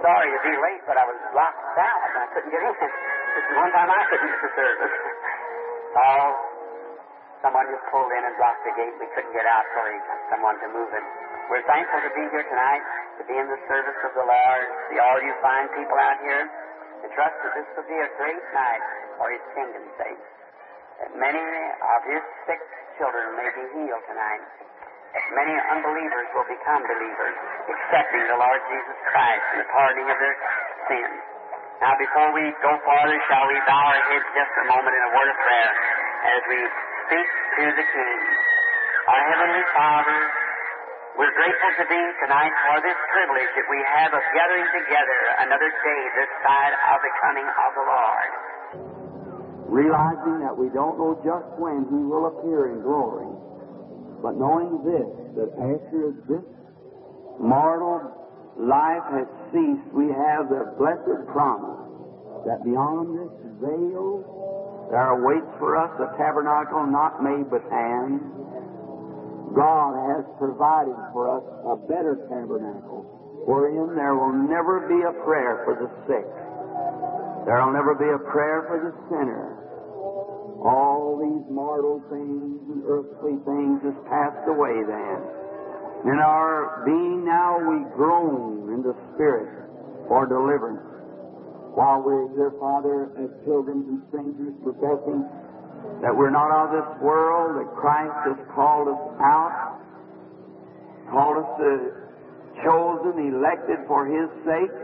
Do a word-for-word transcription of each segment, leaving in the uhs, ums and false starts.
sorry to be late, but I was locked out and I couldn't get in. This is one time I couldn't get the service. Oh, someone just pulled in and blocked the gate. We couldn't get out for someone to move it. We're thankful to be here tonight, to be in the service of the Lord, see all you fine people out here, and trust that this will be a great night for His kingdom's sake. That many of His sick children may be healed tonight. That many unbelievers will become believers, accepting the Lord Jesus Christ and the pardoning of their sins. Now, before we go farther, shall we bow our heads just a moment in a word of prayer as we speak to the King. Our Heavenly Father, we're grateful to Thee tonight for this privilege that we have of gathering together another day this side of the coming of the Lord. Realizing that we don't know just when He will appear in glory, but knowing this, that after this mortal life has ceased, we have the blessed promise that beyond this veil there awaits for us a tabernacle not made with hands. God has provided for us a better tabernacle, wherein there will never be a prayer for the sick. There will never be a prayer for the sinner. All these mortal things and earthly things has passed away then. In our being now we groan in the Spirit for deliverance. While we're here, Father, as pilgrims and strangers, professing that we're not of this world, that Christ has called us out, called us to chosen, elected for His sake,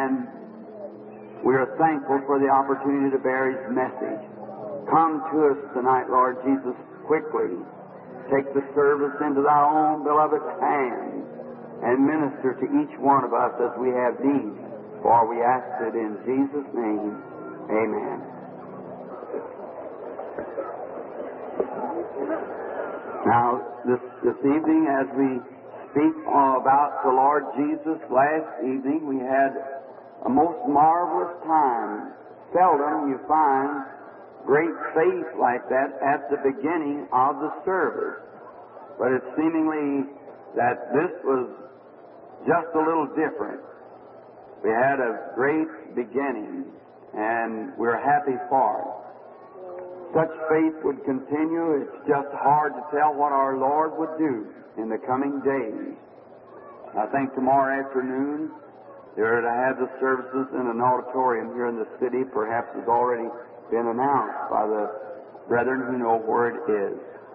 and we are thankful for the opportunity to bear His message. Come to us tonight, Lord Jesus, quickly. Take the service into Thy own beloved hands and minister to each one of us as we have need. For we ask it in Jesus' name. Amen. Now, this, this evening, as we speak about the Lord Jesus, last evening we had a most marvelous time. Seldom you find great faith like that at the beginning of the service. But it's seemingly that this was just a little different. We had a great beginning, and we're happy for it. Such faith would continue. It's just hard to tell what our Lord would do in the coming days. I think tomorrow afternoon they're to have the services in an auditorium here in the city. Perhaps it's already been announced by the brethren who know where it is.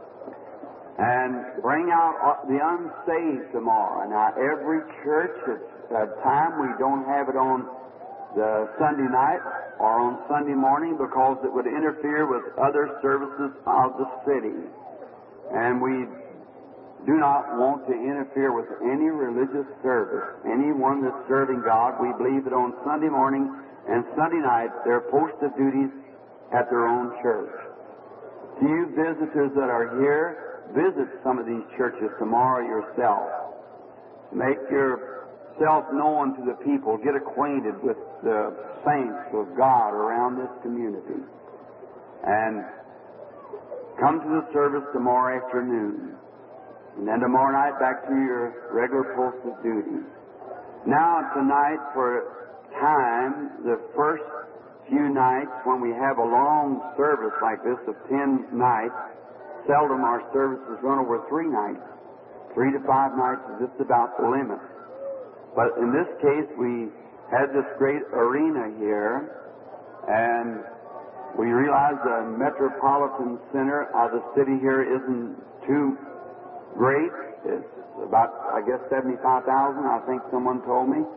And bring out the unsaved tomorrow. Now, every church, at a time we don't have it on the Sunday night or on Sunday morning because it would interfere with other services of the city. And we do not want to interfere with any religious service. Anyone that's serving God, we believe that on Sunday morning and Sunday night, their post of duties at their own church. To you visitors that are here, visit some of these churches tomorrow yourself. Make yourself known to the people. Get acquainted with the saints of God around this community. And come to the service tomorrow afternoon. And then tomorrow night back to your regular post of duty. Now tonight for time, the first few nights when we have a long service like this of ten nights, seldom our services run over three nights. Three to five nights is just about the limit. But in this case, we had this great arena here, and we realized the metropolitan center of the city here isn't too great. It's about, I guess, seventy-five thousand, I think someone told me.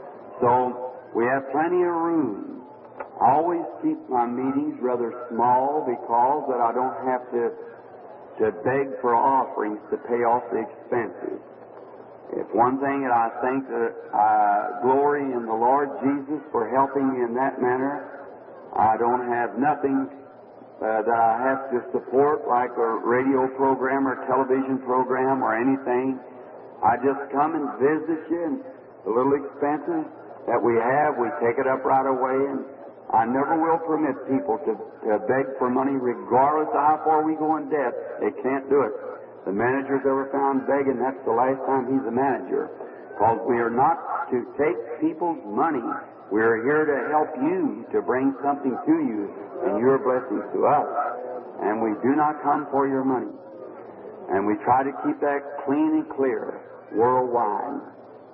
So we have plenty of room. I always keep my meetings rather small because that I don't have to to beg for offerings to pay off the expenses. If one thing that I think that I glory in the Lord Jesus for helping me in that manner, I don't have nothing uh, that I have to support like a radio program or television program or anything. I just come and visit you, and the little expenses that we have, we take it up right away, and I never will permit people to, to beg for money regardless of how far we go in debt. They can't do it. The manager's ever found begging, that's the last time he's a manager. Because we are not to take people's money. We're here to help you, to bring something to you, and your blessings to us. And we do not come for your money. And we try to keep that clean and clear worldwide.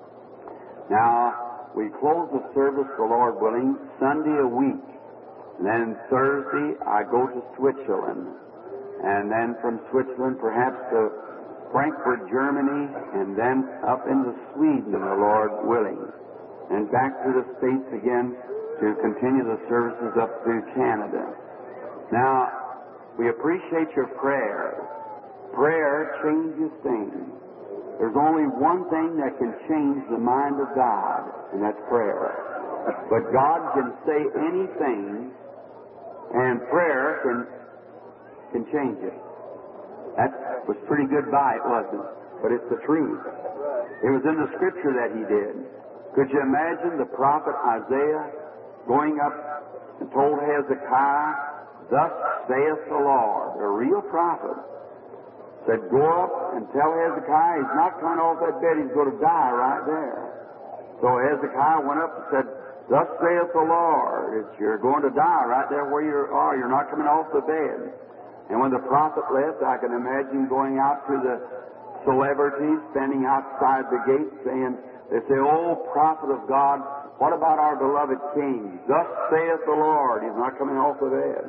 Now, we close the service, the Lord willing, Sunday a week. And then Thursday, I go to Switzerland. And then from Switzerland, perhaps to Frankfurt, Germany, and then up into Sweden, the Lord willing. And back to the States again to continue the services up through Canada. Now, we appreciate your prayers. Prayer changes things. There's only one thing that can change the mind of God, and that's prayer. But God can say anything, and prayer can can change it. That was pretty good bite, wasn't it? But it's the truth. It was in the Scripture that he did. Could you imagine the prophet Isaiah going up and told Hezekiah, "Thus saith the Lord," a real prophet, said, "Go up and tell Hezekiah he's not coming off that bed, he's going to die right there." So Hezekiah went up and said, "Thus saith the Lord, it's, you're going to die right there where you are, you're not coming off the bed." And when the prophet left, I can imagine going out to the celebrities standing outside the gate saying, they say, "Oh, prophet of God, what about our beloved king? Thus saith the Lord, he's not coming off the bed."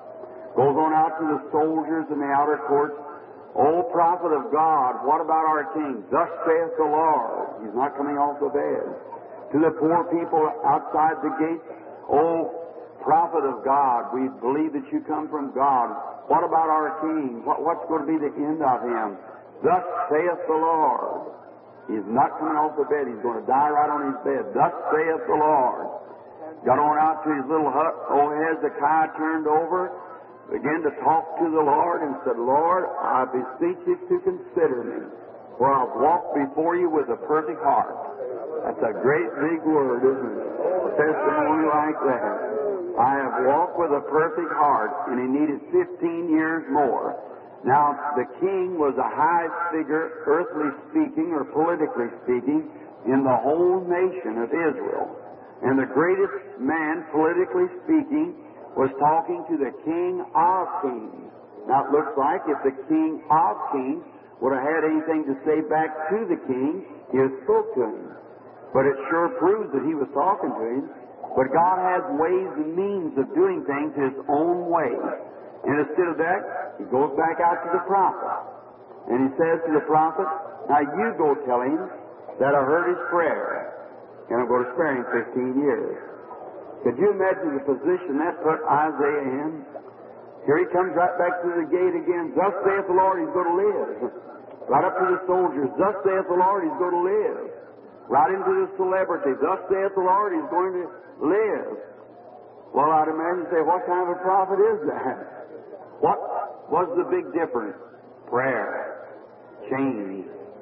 Goes on out to the soldiers in the outer courts, "Oh, prophet of God, what about our king? Thus saith the Lord, he's not coming off the bed." To the poor people outside the gate, "Oh, prophet of God, we believe that you come from God. What about our king? What, what's going to be the end of him? Thus saith the Lord. He's not coming off the bed. He's going to die right on his bed. Thus saith the Lord." Got on out to his little hut. Old Hezekiah turned over, began to talk to the Lord and said, "Lord, I beseech you to consider me, for I've walked before you with a perfect heart." That's a great big word, isn't it? A testimony like that. I have walked with a perfect heart, and he needed fifteen years more. Now, the king was the highest figure, earthly speaking or politically speaking, in the whole nation of Israel. And the greatest man, politically speaking, was talking to the king of kings. Now, it looks like if the king of kings would have had anything to say back to the king, he would have spoke to him. But it sure proves that he was talking to him. But God has ways and means of doing things his own way. And instead of that, he goes back out to the prophet. And he says to the prophet, "Now you go tell him that I heard his prayer, and I'm going to spare him fifteen years." Could you imagine the position that put Isaiah in? Here he comes right back to the gate again. "Thus saith the Lord, he's going to live." Right up to the soldiers. "Thus saith the Lord, he's going to live." Right into the celebrity. "Thus saith the Lord, he's going to live." Well, I'd imagine say, what kind of a prophet is that? What was the big difference? Prayer. Change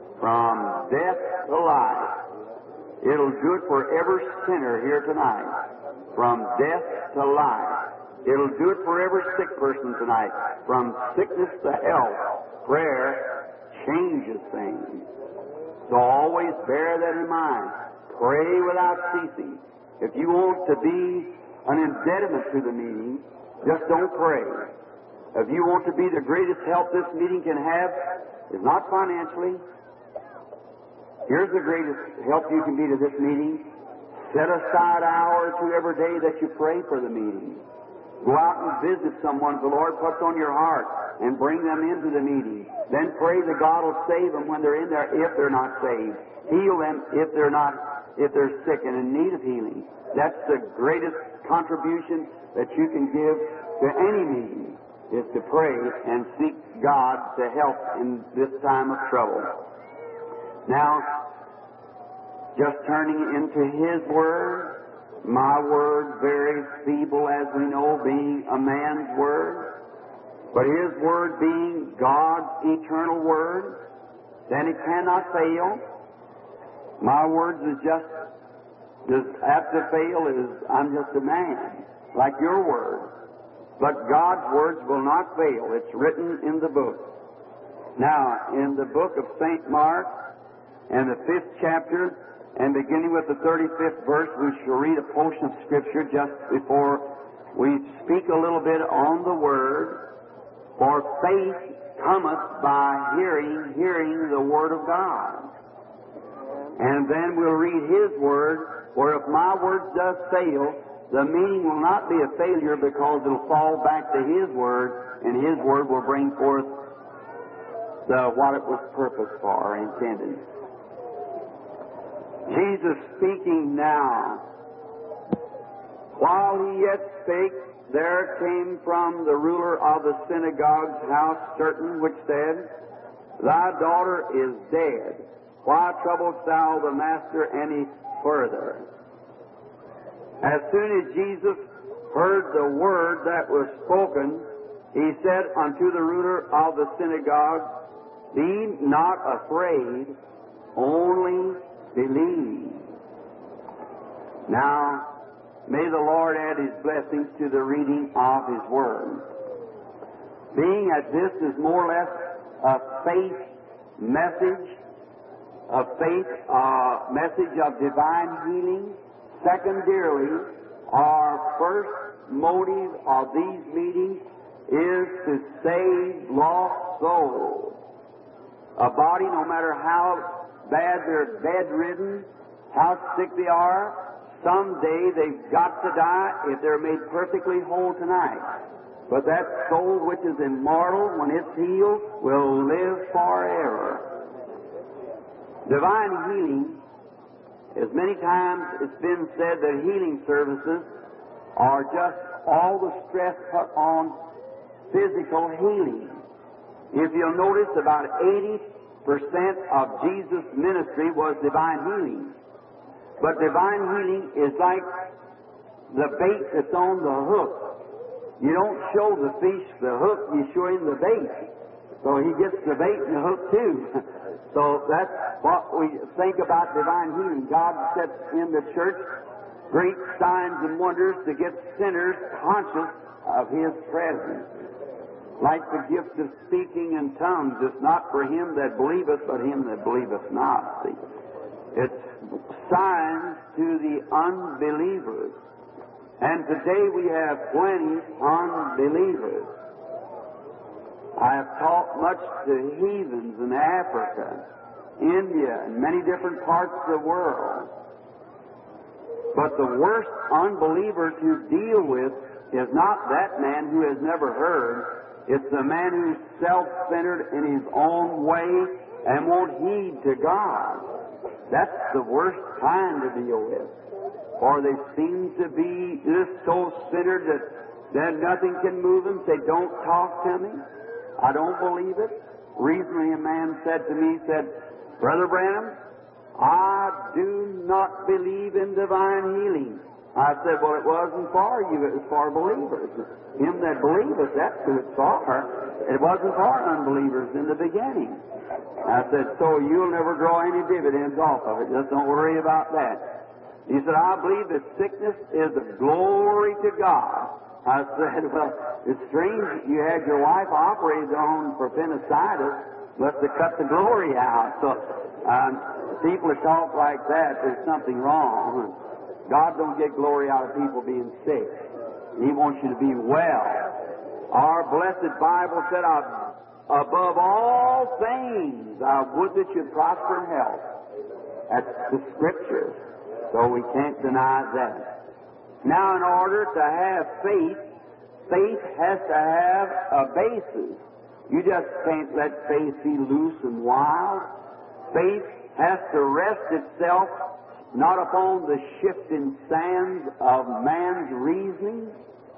from death to life. It'll do it for every sinner here tonight. From death to life. It'll do it for every sick person tonight. From sickness to health. Prayer changes things. So always bear that in mind. Pray without ceasing. If you want to be an impediment to the meeting, just don't pray. If you want to be the greatest help this meeting can have, is not financially. Here's the greatest help you can be to this meeting. Set aside an hour or two every day that you pray for the meeting. Go out and visit someone the Lord puts on your heart and bring them into the meeting. Then pray that God will save them when they're in there if they're not saved. Heal them if they're not, if they're sick and in need of healing. That's the greatest contribution that you can give to any meeting, is to pray and seek God to help in this time of trouble. Now, just turning into His Word, my word very feeble as we know, being a man's word, but His Word being God's eternal Word, then it cannot fail. My words is just as apt to fail as I'm just a man, like your word. But God's words will not fail. It's written in the book. Now, in the book of Saint Mark, and the fifth chapter, And beginning with the thirty-fifth verse, we shall read a portion of Scripture just before we speak a little bit on the Word. For faith cometh by hearing, hearing the Word of God. And then we'll read His Word, for if my word does fail, the meaning will not be a failure because it'll fall back to His Word, and His Word will bring forth the, what it was purposed for or intended. Jesus speaking now. While He yet spake, there came from the ruler of the synagogue's house certain which said, Thy daughter is dead. Why troublest thou the Master any further? As soon as Jesus heard the word that was spoken, He said unto the ruler of the synagogue, Be not afraid, only believe. Now, may the Lord add His blessings to the reading of His Word. Being that this is more or less a faith message, a faith uh, message of divine healing, secondarily, our first motive of these meetings is to save lost souls. A body, no matter how bad they're bedridden, how sick they are, someday they've got to die if they're made perfectly whole tonight. But that soul which is immortal, when it's healed, will live forever. Divine healing, as many times it's been said that healing services are just all the stress put on physical healing. If you'll notice, about eighty percent of Jesus' ministry was divine healing. But divine healing is like the bait that's on the hook. You don't show the fish the hook, you show him the bait. So he gets the bait and the hook too. So that's what we think about divine healing. God sets in the church great signs and wonders to get sinners conscious of His presence. Like the gift of speaking in tongues, it's not for him that believeth, but him that believeth not. See? It's signs to the unbelievers. And today we have plenty unbelievers. I have taught much to heathens in Africa, India, and many different parts of the world. But the worst unbeliever to deal with is not that man who has never heard. It's the man who's self-centered in his own way and won't heed to God. That's the worst kind to deal with. For they seem to be just so centered that, that nothing can move them. Say, don't talk to me. I don't believe it. Recently a man said to me, said, Brother Branham, I do not believe in divine healing. I said, well, it wasn't for you, it was for believers. Him that believeth, that's who it's for. It wasn't for unbelievers in the beginning. I said, so you'll never draw any dividends off of it. Just don't worry about that. He said, I believe that sickness is a glory to God. I said, well, it's strange that you had your wife operated on for appendicitis. Must have cut the glory out. So um, people that talk like that, there's something wrong. God don't get glory out of people being sick. He wants you to be well. Our blessed Bible said, above all things, I would that you prosper in health. That's the Scriptures. So we can't deny that. Now, in order to have faith, faith has to have a basis. You just can't let faith be loose and wild. Faith has to rest itself not upon the shifting sands of man's reasoning.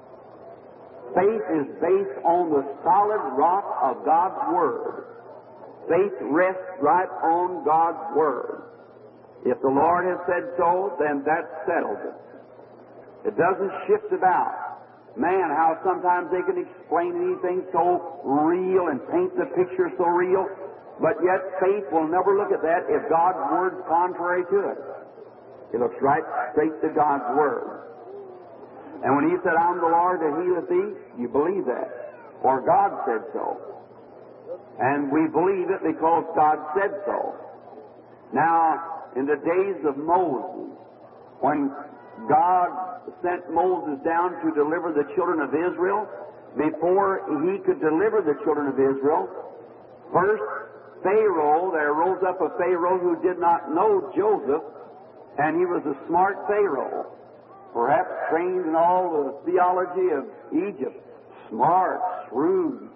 Faith is based on the solid rock of God's Word. Faith rests right on God's Word. If the Lord has said so, then that settles it. It doesn't shift about. Man, how sometimes they can explain anything so real and paint the picture so real, but yet faith will never look at that if God's Word's contrary to it. It looks right straight to God's Word. And when He said, I'm the Lord that healeth thee, you believe that. For God said so. And we believe it because God said so. Now, in the days of Moses, when God sent Moses down to deliver the children of Israel, before he could deliver the children of Israel, first Pharaoh, there rose up a Pharaoh who did not know Joseph, and he was a smart Pharaoh, perhaps trained in all the theology of Egypt, smart, shrewd.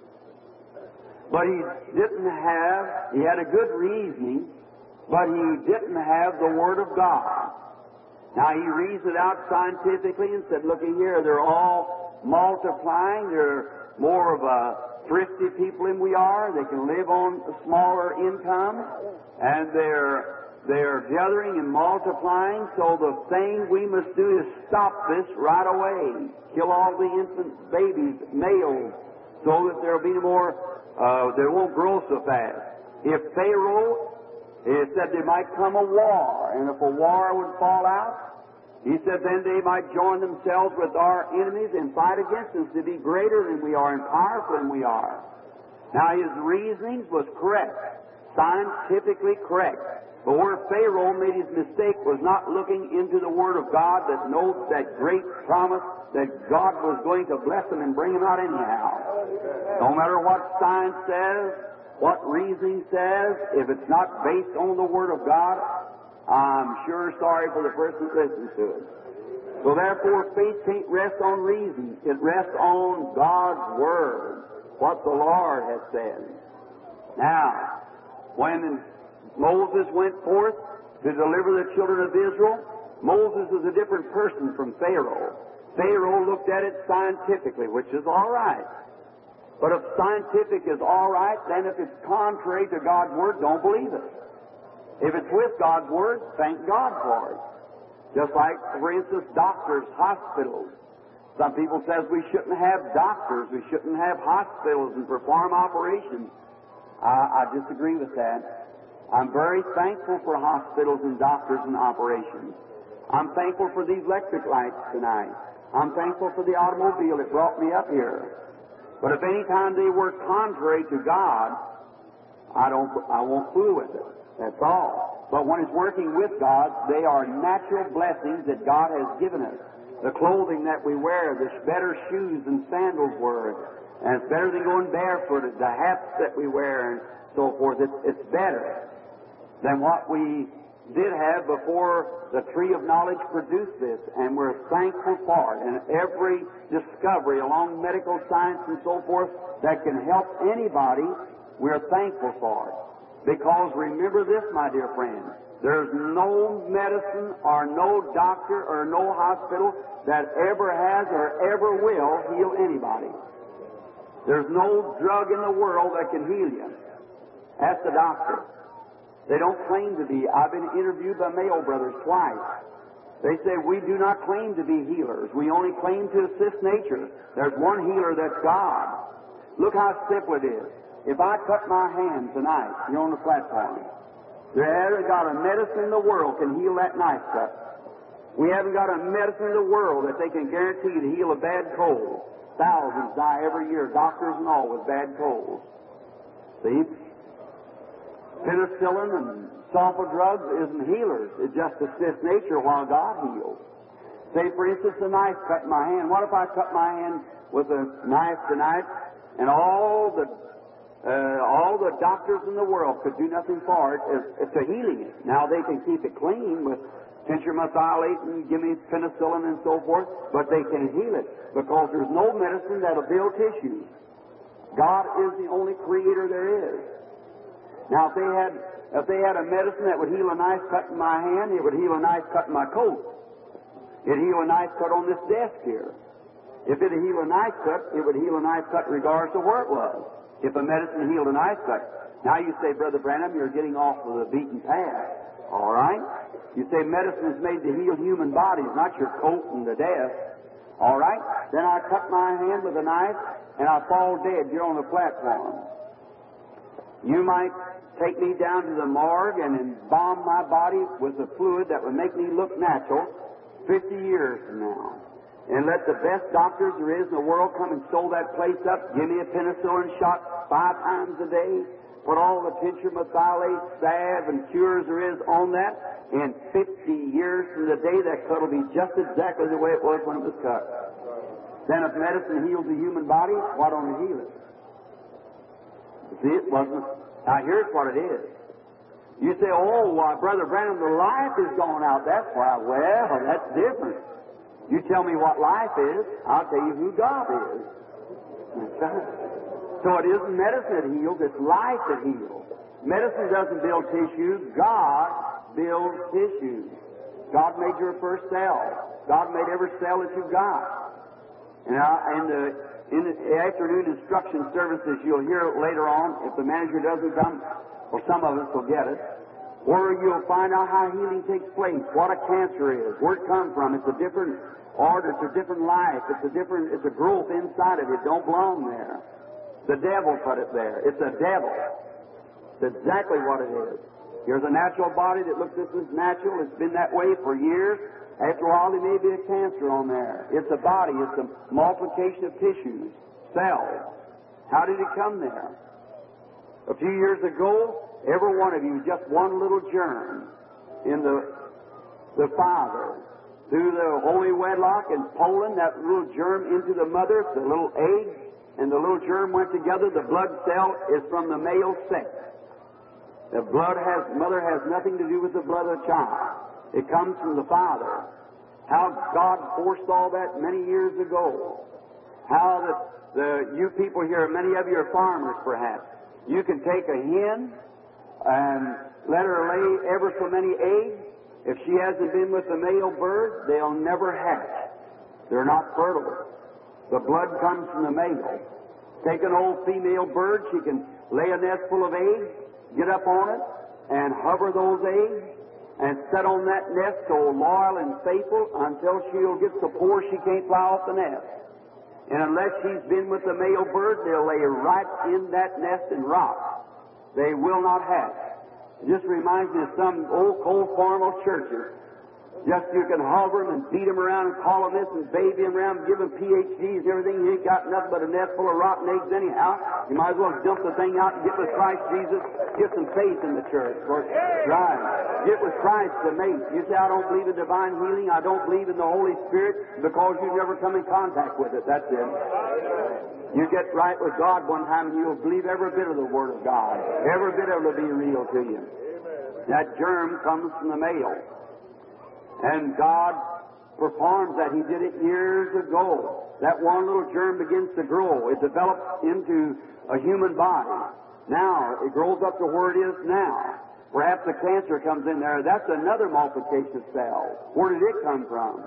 But he didn't have, he had a good reasoning, but he didn't have the Word of God. Now he reasoned it out scientifically and said, looky here, they're all multiplying, they're more of a thrifty people than we are, they can live on a smaller income, and they're they're gathering and multiplying, so the thing we must do is stop this right away. Kill all the infant babies, males, so that there'll be more, uh, they won't grow so fast. If Pharaoh, he said there might come a war, and if a war would fall out, he said then they might join themselves with our enemies and fight against us to be greater than we are and powerful than we are. Now his reasoning was correct, scientifically correct. But where Pharaoh made his mistake was not looking into the Word of God that knows that great promise that God was going to bless him and bring him out anyhow. No matter what science says, what reasoning says, if it's not based on the Word of God, I'm sure sorry for the person that listens to it. So therefore, faith can't rest on reason. It rests on God's Word, what the Lord has said. Now, when Moses went forth to deliver the children of Israel, Moses was a different person from Pharaoh. Pharaoh looked at it scientifically, which is all right. But if scientific is all right, then if it's contrary to God's Word, don't believe it. If it's with God's Word, thank God for it. Just like, for instance, doctors, hospitals. Some people says we shouldn't have doctors, we shouldn't have hospitals and perform operations. I, I disagree with that. I'm very thankful for hospitals and doctors and operations. I'm thankful for these electric lights tonight. I'm thankful for the automobile that brought me up here. But if any time they work contrary to God, I don't, I won't fool with it. That's all. But when it's working with God, they are natural blessings that God has given us. The clothing that we wear, the better shoes than sandals were, and it's better than going barefooted. The hats that we wear and so forth, it's, it's better than what we did have before the tree of knowledge produced this, and we're thankful for it. And every discovery along medical science and so forth that can help anybody, we're thankful for it. Because remember this, my dear friend, there's no medicine or no doctor or no hospital that ever has or ever will heal anybody. There's no drug in the world that can heal you. Ask the doctor. They don't claim to be. I've been interviewed by Mayo Brothers twice. They say, we do not claim to be healers. We only claim to assist nature. There's one healer, that's God. Look how simple it is. If I cut my hand tonight, you're on the platform, there hasn't got a medicine in the world can heal that knife cut. We haven't got a medicine in the world that they can guarantee to heal a bad cold. Thousands die every year, doctors and all, with bad colds. See? Penicillin and sulfa drugs isn't healers. It just assists nature while God heals. Say, for instance, a knife cut in my hand. What if I cut my hand with a knife tonight, and all the uh, all the doctors in the world could do nothing for it as to healing it. Now they can keep it clean with tincture methylate and give me penicillin and so forth, but they can't heal it because there's no medicine that'll build tissues. God is the only creator there is. Now, if they had if they had a medicine that would heal a knife cut in my hand, it would heal a knife cut in my coat. It'd heal a knife cut on this desk here. If it'd heal a knife cut, it would heal a knife cut regardless of where it was. If a medicine healed a knife cut. Now you say, Brother Branham, you're getting off of the beaten path. All right? You say medicine is made to heal human bodies, not your coat and the desk. All right? Then I cut my hand with a knife, and I fall dead here on the platform. You might take me down to the morgue and embalm my body with a fluid that would make me look natural fifty years from now. And let the best doctors there is in the world come and sew that place up, give me a penicillin shot five times a day, put all the tincture, methylate, salve, and cures there is on that. In fifty years from the day, that cut will be just exactly the way it was when it was cut. Then if medicine heals the human body, why don't it heal it? You see, it wasn't. Now here's what it is. You say, oh, why, Brother Branham, the life is going out. That's why. Well, that's different. You tell me what life is, I'll tell you who God is. That's right. So it isn't medicine that heals, it's life that heals. Medicine doesn't build tissue, God builds tissue. God made your first cell. God made every cell that you've got. And now, in the, in the afternoon instruction services, you'll hear later on, if the manager doesn't come, or some of us will get it, where you'll find out how healing takes place, what a cancer is, where it comes from. It's a different order, it's a different life, it's a different, it's a growth inside of it. It don't belong there. The devil put it there. It's a devil. It's exactly what it is. Here's a natural body that looks this is natural. It's been that way for years. After a while, there may be a cancer on there. It's a body. It's a multiplication of tissues, cells. How did it come there? A few years ago, every one of you, just one little germ in the, the father. Through the holy wedlock in Poland, that little germ into the mother, the little egg, and the little germ went together. The blood cell is from the male sex. The blood has, mother has nothing to do with the blood of the child. It comes from the father. How God forced all that many years ago. How the, the you people here, many of you are farmers perhaps. You can take a hen and let her lay ever so many eggs. If she hasn't been with the male bird, they'll never hatch. They're not fertile. The blood comes from the male. Take an old female bird, she can lay a nest full of eggs, get up on it, and hover those eggs, and set on that nest so loyal and faithful until she'll get so poor she can't fly off the nest. And unless she's been with the male bird, they'll lay right in that nest and rot. They will not hatch. It just reminds me of some old cold formal churches. Just you can hover them and beat them around and call them this and baby them around and give them P H Ds and everything. You ain't got nothing but a nest full of rotten eggs anyhow. You might as well dump the thing out and get with Christ Jesus. Get some faith in the church. Right. Get with Christ the mate. You say, I don't believe in divine healing. I don't believe in the Holy Spirit because you've never come in contact with it. That's it. You get right with God one time and you'll believe every bit of the Word of God. Every bit of it will be real to you. That germ comes from the male. And God performs that. He did it years ago. That one little germ begins to grow. It develops into a human body. Now, it grows up to where it is now. Perhaps a cancer comes in there. That's another multiplication of cells. Where did it come from?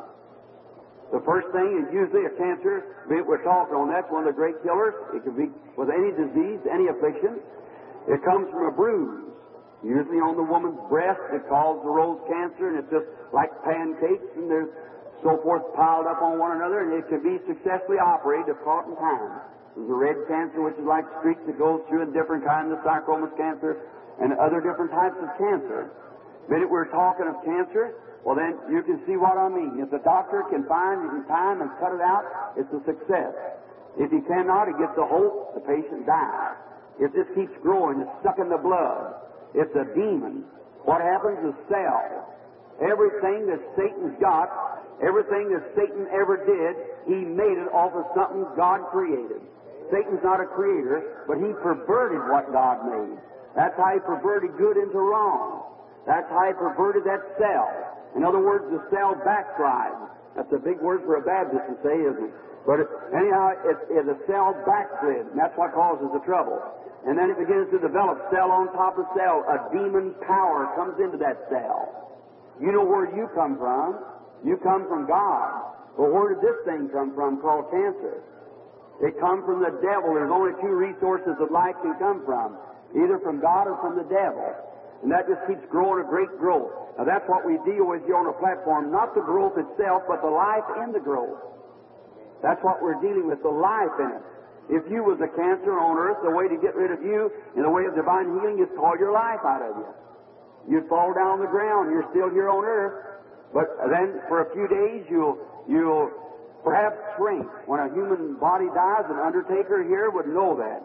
The first thing is usually a cancer. We're talking on that's one of the great killers. It can be with any disease, any affliction. It comes from a bruise. Usually on the woman's breast, it causes the rose cancer, and it's just like pancakes, and there's so forth piled up on one another, and it can be successfully operated if caught in time. There's a red cancer, which is like streaks that goes through, and different kinds of sarcomas cancer, and other different types of cancer. The minute we're talking of cancer, well then you can see what I mean. If the doctor can find it in time and cut it out, it's a success. If he cannot, he gets the hope, the patient dies. If this keeps growing, it's stuck in the blood. It's a demon. What happens is cells. Everything that Satan's got, everything that Satan ever did, he made it off of something God created. Satan's not a creator, but he perverted what God made. That's how he perverted good into wrong. That's how he perverted that cell. In other words, the cell backslides. That's a big word for a Baptist to say, isn't it? But it, anyhow, it's, it's a cell backslid, and that's what causes the trouble. And then it begins to develop cell on top of cell. A demon power comes into that cell. You know where you come from. You come from God. Well, where did this thing come from called cancer? It comes from the devil. There's only two resources that life can come from. Either from God or from the devil. And that just keeps growing a great growth. Now that's what we deal with here on the platform. Not the growth itself, but the life in the growth. That's what we're dealing with, the life in it. If you was a cancer on earth, the way to get rid of you in the way of divine healing is to call your life out of you. You'd fall down on the ground. You're still here on earth. But then for a few days you'll you'll perhaps shrink. When a human body dies, an undertaker here would know that.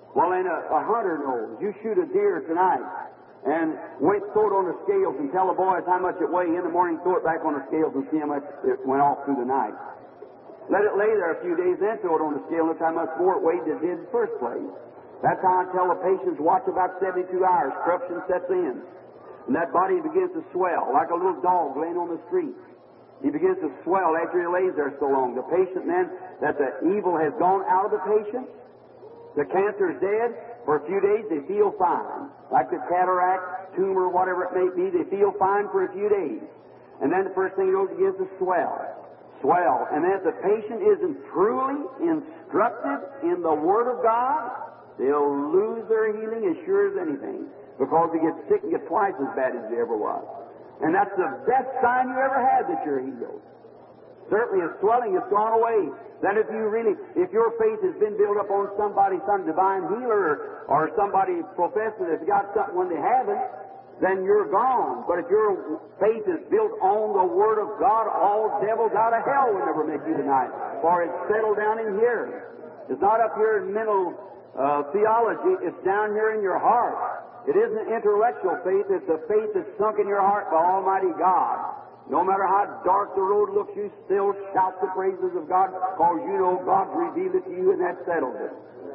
Well, then a, a hunter knows. You shoot a deer tonight and wait, throw it on the scales and tell the boys how much it weighs. In the morning, throw it back on the scales and see how much it went off through the night. Let it lay there a few days, then throw it on the scale and look how much more it weighed than it did in the first place. That's how I tell the patients, watch about seventy-two hours. Corruption sets in. And that body begins to swell like a little dog laying on the street. He begins to swell after he lays there so long. The patient then, that the evil has gone out of the patient, the cancer is dead. For a few days, they feel fine. Like the cataract, tumor, whatever it may be, they feel fine for a few days. And then the first thing you know, it begins to swell. Swell. And then if the patient isn't truly instructed in the Word of God, they'll lose their healing as sure as anything. Because they get sick and get twice as bad as they ever was. And that's the best sign you ever had that you're healed. Certainly, if swelling has gone away, then if you really, if your faith has been built up on somebody, some divine healer, or somebody professing that's got something when they haven't, then you're gone. But if your faith is built on the Word of God, all devils out of hell will never make you tonight. For it's settled down in here. It's not up here in mental uh, theology. It's down here in your heart. It isn't intellectual faith. It's the faith that's sunk in your heart by Almighty God. No matter how dark the road looks, you still shout the praises of God because you know God's revealed it to you and that settles it.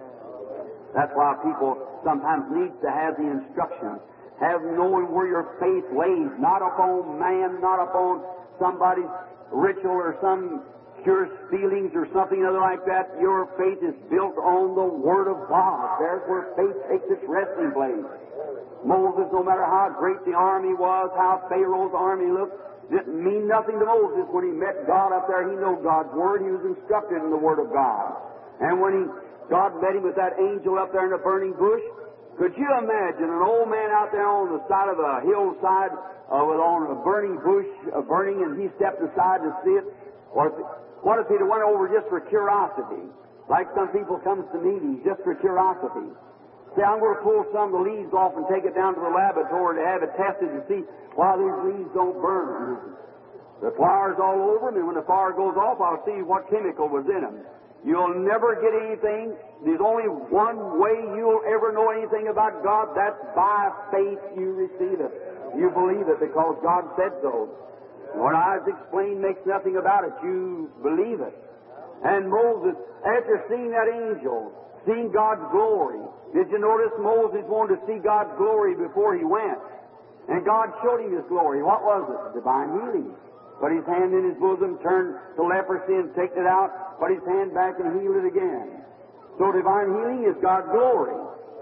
That's why people sometimes need to have the instruction. Have knowing where your faith lays, not upon man, not upon somebody's ritual or some curious feelings or something other like that. Your faith is built on the Word of God. There's where faith takes its resting place. Moses, no matter how great the army was, how Pharaoh's army looked, didn't mean nothing to Moses. When he met God up there, he knew God's Word. He was instructed in the Word of God. And when he, God met him with that angel up there in the burning bush, could you imagine an old man out there on the side of a hillside uh, with on a burning bush uh, burning, and he stepped aside to see it? Or if, what if he'd have went over just for curiosity? Like some people comes to meetings just for curiosity. Say, I'm going to pull some of the leaves off and take it down to the laboratory to have it tested to see why these leaves don't burn. The fire's all over them, and when the fire goes off, I'll see what chemical was in them. You'll never get anything. There's only one way you'll ever know anything about God. That's by faith you receive it. You believe it because God said so. What I've explained makes nothing about it. You believe it. And Moses, after seeing that angel, seeing God's glory, did you notice Moses wanted to see God's glory before he went? And God showed him His glory. What was it? Divine healing. Put his hand in his bosom, turned to leprosy and taken it out, put his hand back and healed it again. So divine healing is God's glory.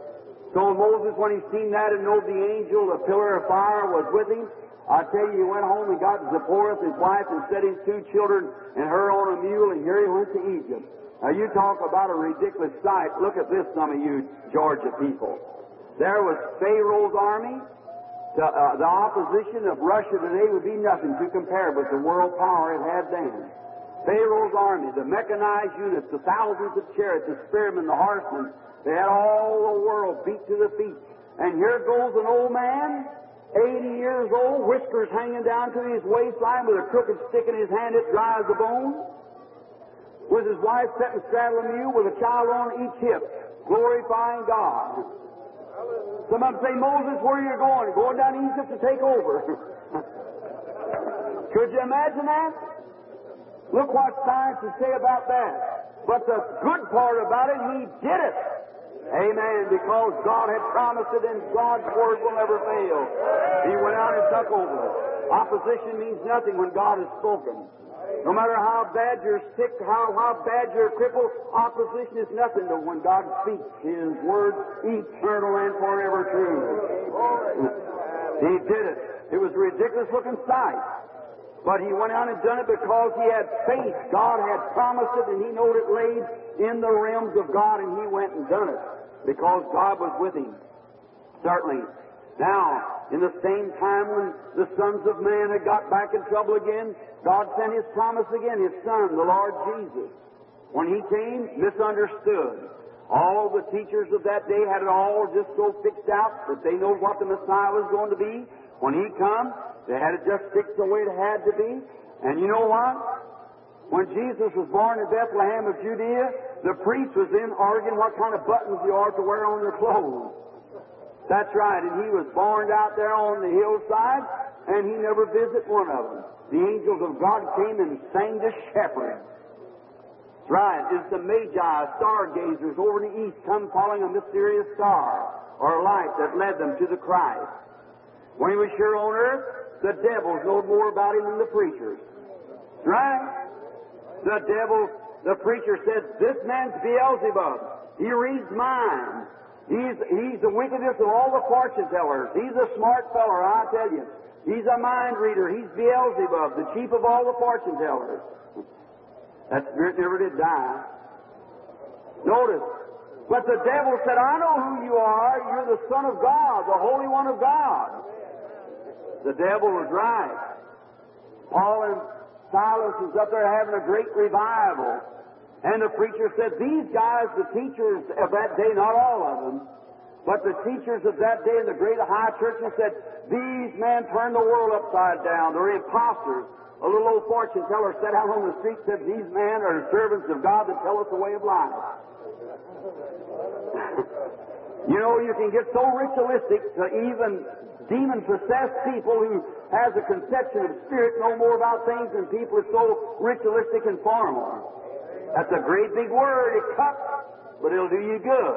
So Moses, when he seen that and knew the angel, the pillar of fire was with him, I tell you, he went home and got Zipporah, his wife, and set his two children and her on a mule, and here he went to Egypt. Now you talk about a ridiculous sight. Look at this, some of you Georgia people. There was Pharaoh's army. The, uh, the opposition of Russia today would be nothing to compare with the world power it had then. Pharaoh's army, the mechanized units, the thousands of chariots, the spearmen, the horsemen, they had all the world beat to the feet. And here goes an old man, eighty years old, whiskers hanging down to his waistline with a crooked stick in his hand that dries the bone, with his wife sitting straddling a mule with a child on each hip, glorifying God. Some of them say, Moses, where are you going? Going down to Egypt to take over. Could you imagine that? Look what science would say about that. But the good part about it, he did it. Amen. Because God had promised it and God's word will never fail. He went out and took over. Opposition means nothing when God has spoken. No matter how bad you're sick, how, how bad you're crippled, opposition is nothing to when God speaks His word, eternal and forever true. He did it. It was a ridiculous looking sight. But he went out and done it because he had faith. God had promised it and he knew it laid in the realms of God, and he went and done it because God was with him. Certainly. Now, in the same time when the sons of man had got back in trouble again, God sent His promise again, His Son, the Lord Jesus. When He came, misunderstood. All the teachers of that day had it all just so fixed out that they know what the Messiah was going to be. When He come, they had it just fixed the way it had to be. And you know what? When Jesus was born in Bethlehem of Judea, the priest was in arguing what kind of buttons you ought to wear on your clothes. That's right, and he was born out there on the hillside, and he never visited one of them. The angels of God came and sang to shepherds. That's right, it's the Magi, stargazers over in the east, come following a mysterious star or light that led them to the Christ. When he was here on earth, the devils knowed more about him than the preachers. That's right. The devil, the preacher said, this man's Beelzebub. He reads minds. He's, he's the wickedest of all the fortune tellers. He's a smart feller, I tell you. He's a mind reader. He's Beelzebub, the chief of all the fortune tellers. That spirit never did die. Notice, but the devil said, I know who you are. You're the Son of God, the Holy One of God. The devil was right. Paul and Silas was up there having a great revival. And the preacher said, these guys, the teachers of that day, not all of them, but the teachers of that day in the great high churches said, these men turn the world upside down. They're imposters. A little old fortune teller sat out on the street and said, these men are servants of God that tell us the way of life. You know, you can get so ritualistic to even demon-possessed people who has a conception of spirit know more about things than people who are so ritualistic and formal. That's a great big word. It cuts, but it'll do you good.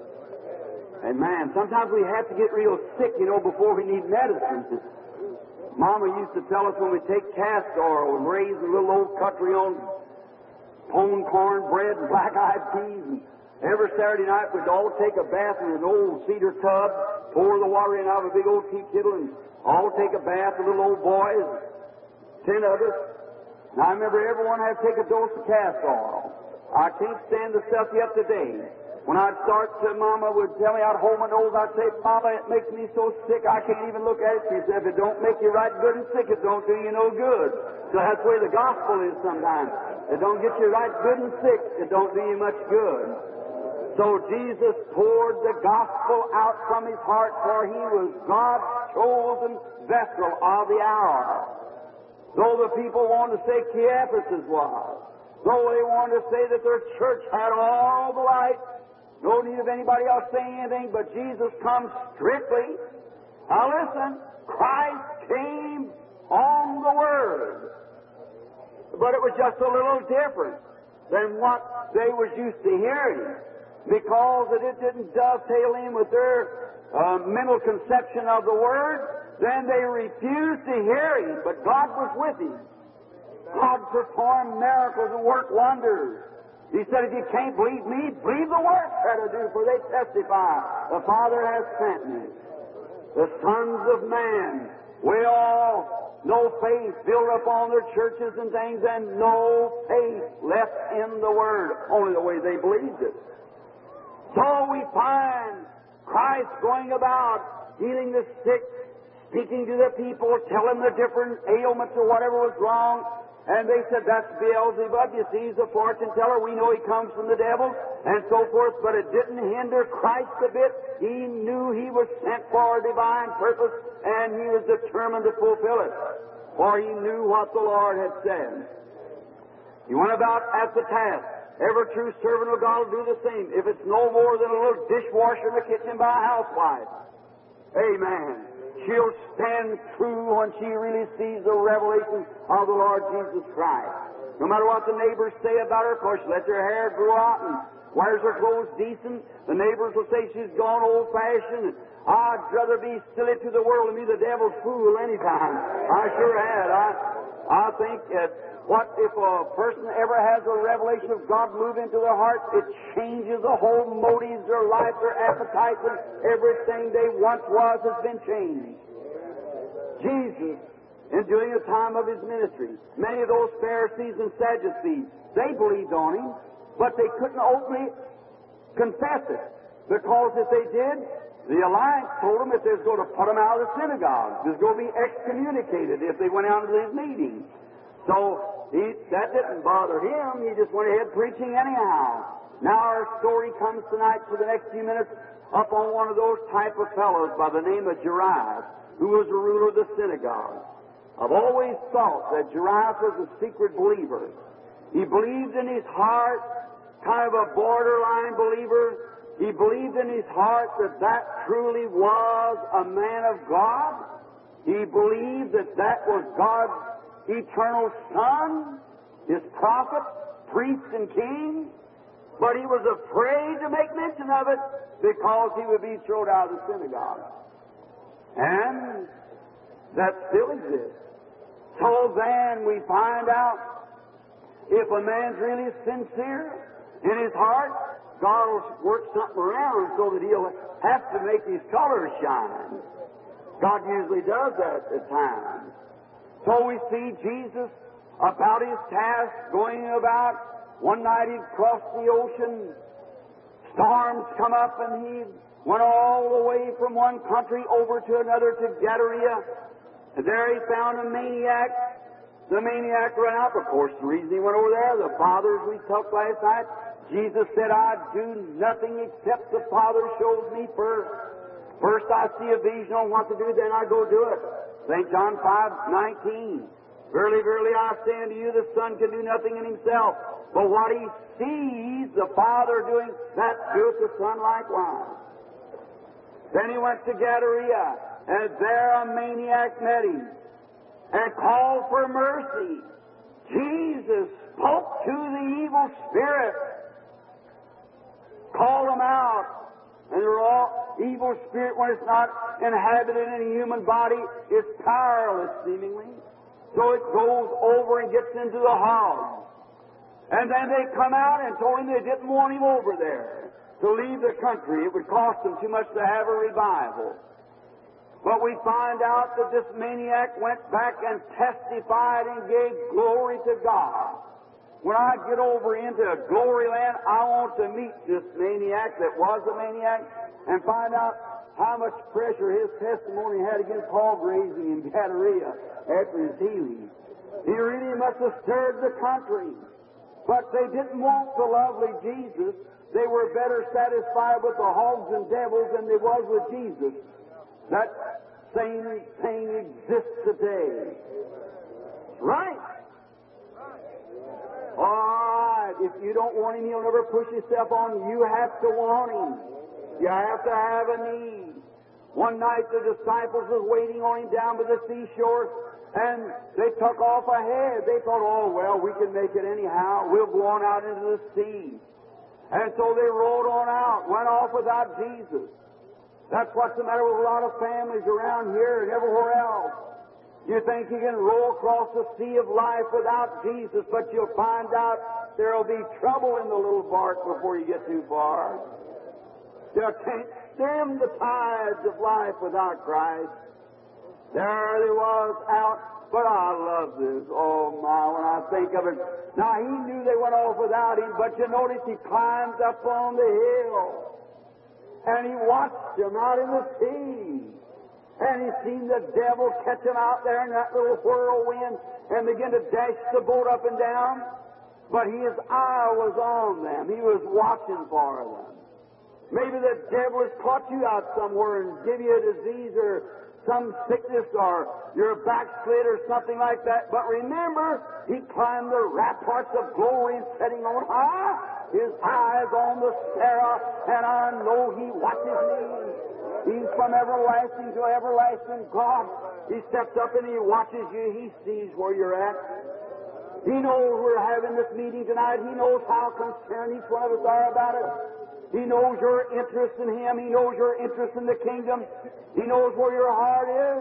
And man, sometimes we have to get real sick, you know, before we need medicine. Mama used to tell us when we take castor oil and raise a little old country on pone corn bread and black-eyed peas, and every Saturday night we'd all take a bath in an old cedar tub, pour the water in out of a big old tea kettle, and all take a bath, the little old boys, ten of us. And I remember everyone had to take a dose of castor oil. I can't stand the stuff yet today. When I'd start to, Mama would tell me I'd hold my nose, I'd say, Mama, it makes me so sick I can't even look at it. She said, if it don't make you right good and sick, it don't do you no good. So that's the way the gospel is sometimes. It don't get you right good and sick, it don't do you much good. So Jesus poured the gospel out from his heart, for he was God's chosen vessel of the hour. Though the people wanted to say Caiaphas was, though they wanted to say that their church had all the right, no need of anybody else saying anything, but Jesus comes strictly. Now listen, Christ came on the Word. But it was just a little different than what they was used to hearing, because it didn't dovetail in with their uh, mental conception of the Word. Then they refused to hear him, but God was with him. God performed miracles and worked wonders. He said, if you can't believe me, believe the works that I do, for they testify. The Father has sent me. The sons of man, we all, no faith built upon their churches and things, and no faith left in the Word, only the way they believed it. So we find Christ going about healing the sick, speaking to the people, telling the different ailments or whatever was wrong. And they said, that's Beelzebub. You see, he's a fortune teller. We know he comes from the devil, and so forth. But it didn't hinder Christ a bit. He knew he was sent for a divine purpose, and he was determined to fulfill it. For he knew what the Lord had said. He went about at the task. Every true servant of God will do the same. If it's no more than a little dishwasher in the kitchen by a housewife. Amen. She'll stand true when she really sees the revelation of the Lord Jesus Christ. No matter what the neighbors say about her, of course, let her hair grow out and wears her clothes decent. The neighbors will say she's gone old-fashioned. I'd rather be silly to the world than be the devil's fool anytime. I sure had. I, I think that what if a person ever has a revelation of God move into their heart, it changes the whole motives, their life, their appetites, and everything they once was has been changed. Jesus, in during the time of his ministry, many of those Pharisees and Sadducees, they believed on him, but they couldn't openly confess it, because if they did, the alliance told them that they was going to put them out of the synagogue. They was going to be excommunicated if they went out to these meetings. So he, that didn't bother him. He just went ahead preaching anyhow. Now our story comes tonight for the next few minutes up on one of those type of fellows by the name of Jairus, who was the ruler of the synagogue. I've always thought that Jairus was a secret believer. He believed in his heart, kind of a borderline believer. He believed in his heart that that truly was a man of God. He believed that that was God's eternal Son, His prophet, priest, and king. But he was afraid to make mention of it because he would be thrown out of the synagogue. And that still exists. So then we find out if a man's really sincere in his heart, God will work something around so that he'll have to make his colors shine. God usually does that at times. So we see Jesus about his task, going about. One night he'd crossed the ocean. Storms come up, and he went all the way from one country over to another to Gadara. And there he found a maniac. The maniac ran out. Of course, the reason he went over there, the Father, as we talked last night, Jesus said, I do nothing except the Father shows me first. First I see a vision on what to do, then I go do it. Saint John five nineteen. Verily, verily, I say unto you, the Son can do nothing in himself. But what he sees the Father doing, that doeth the Son likewise. Then he went to Gadara, and there a maniac met him, and called for mercy. Jesus spoke to the evil spirit, called him out, and the all evil spirit, when it's not inhabited in a human body, is powerless seemingly. So it goes over and gets into the hog. And then they come out and told him they didn't want him over there to leave the country. It would cost them too much to have a revival. But we find out that this maniac went back and testified and gave glory to God. When I get over into glory land, I want to meet this maniac that was a maniac and find out how much pressure his testimony had against hog raising in Gadara after his healing. He really must have stirred the country. But they didn't want the lovely Jesus. They were better satisfied with the hogs and devils than they was with Jesus. That same thing exists today. Right? All right. If you don't want him, he'll never push himself on you. You have to want him. You have to have a need. One night the disciples was waiting on him down by the seashore, and they took off ahead. They thought, oh, well, we can make it anyhow. We'll go on out into the sea. And so they rowed on out, went off without Jesus. That's what's the matter with a lot of families around here and everywhere else. You think you can row across the sea of life without Jesus, but you'll find out there'll be trouble in the little bark before you get too far. You can't stem the tides of life without Christ. There they was out, but I love this. Oh my, when I think of it. Now he knew they went off without him, but you notice he climbed up on the hill. And he watched them out in the sea. And he seen the devil catch him out there in that little whirlwind and begin to dash the boat up and down. But his eye was on them. He was watching for them. Maybe the devil has caught you out somewhere and give you a disease or some sickness or you're backslid or something like that. But remember, he climbed the ramparts of glory setting on high. His eyes on the Sarah, and I know he watches me. He's from everlasting to everlasting God. He steps up and he watches you. He sees where you're at. He knows we're having this meeting tonight. He knows how concerned each one of us are about it. He knows your interest in Him. He knows your interest in the kingdom. He knows where your heart is.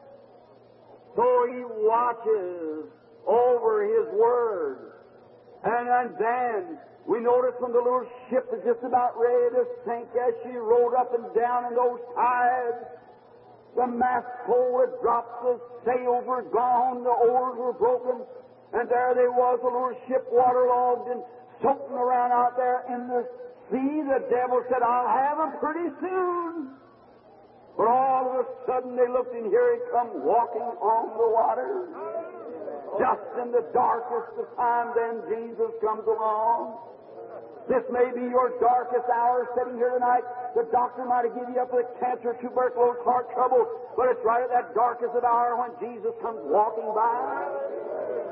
So He watches over His Word. And, and then we notice when the little ship is just about ready to sink, as she rode up and down in those tides, the mast pole had dropped, the sails were gone, the oars were broken, and there they was, the little ship waterlogged and soaking around out there in the sea. The devil said, I'll have them pretty soon. But all of a sudden they looked, and here he come walking on the water. Just in the darkest of time, then Jesus comes along. This may be your darkest hour sitting here tonight. The doctor might have given you up with cancer, tuberculosis, heart trouble, but it's right at that darkest of hour when Jesus comes walking by.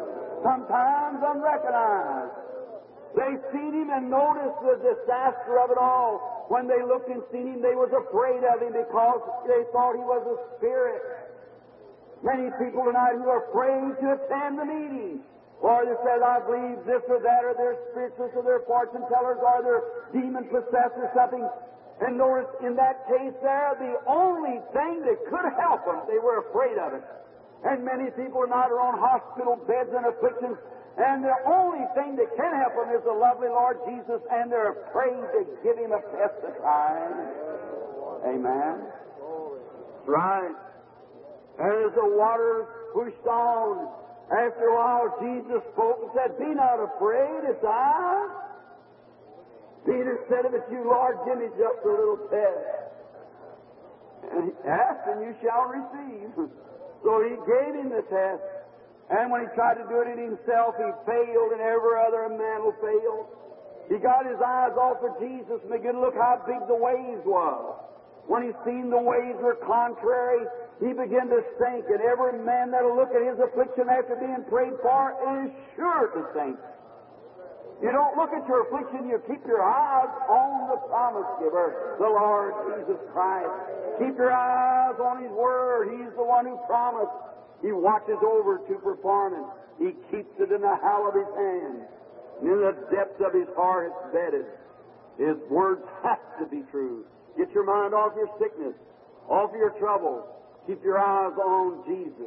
sometimes unrecognized. They seen him and noticed the disaster of it all. When they looked and seen him, they was afraid of him because they thought he was a spirit. Many people tonight who are afraid to attend the meeting. Or they said, I believe this or that, or they're spiritualists, or they're fortune tellers, or they're demon possessed or something. And notice in that case there, the only thing that could help them, they were afraid of it. And many people tonight are on hospital beds and afflictions, and the only thing that can help them is the lovely Lord Jesus, and they're afraid to give Him a test of time. Amen. Right. As the waters pushed on, after a while Jesus spoke and said, Be not afraid, it's I. Peter said, If it's you, Lord, give me just a little test. And he asked, and you shall receive. So he gave him the test. And when he tried to do it in himself, he failed, and every other man will fail. He got his eyes off of Jesus and began to look how big the waves was. When he seen the waves were contrary, he began to sink. And every man that'll look at his affliction after being prayed for is sure to sink. You don't look at your affliction, you keep your eyes on the promise giver, the Lord Jesus Christ. Keep your eyes on His Word. He's the one who promised. He watches over to perform it. He keeps it in the hollow of His hand. And in the depths of His heart it's bedded. His words have to be true. Get your mind off your sickness, off your trouble. Keep your eyes on Jesus.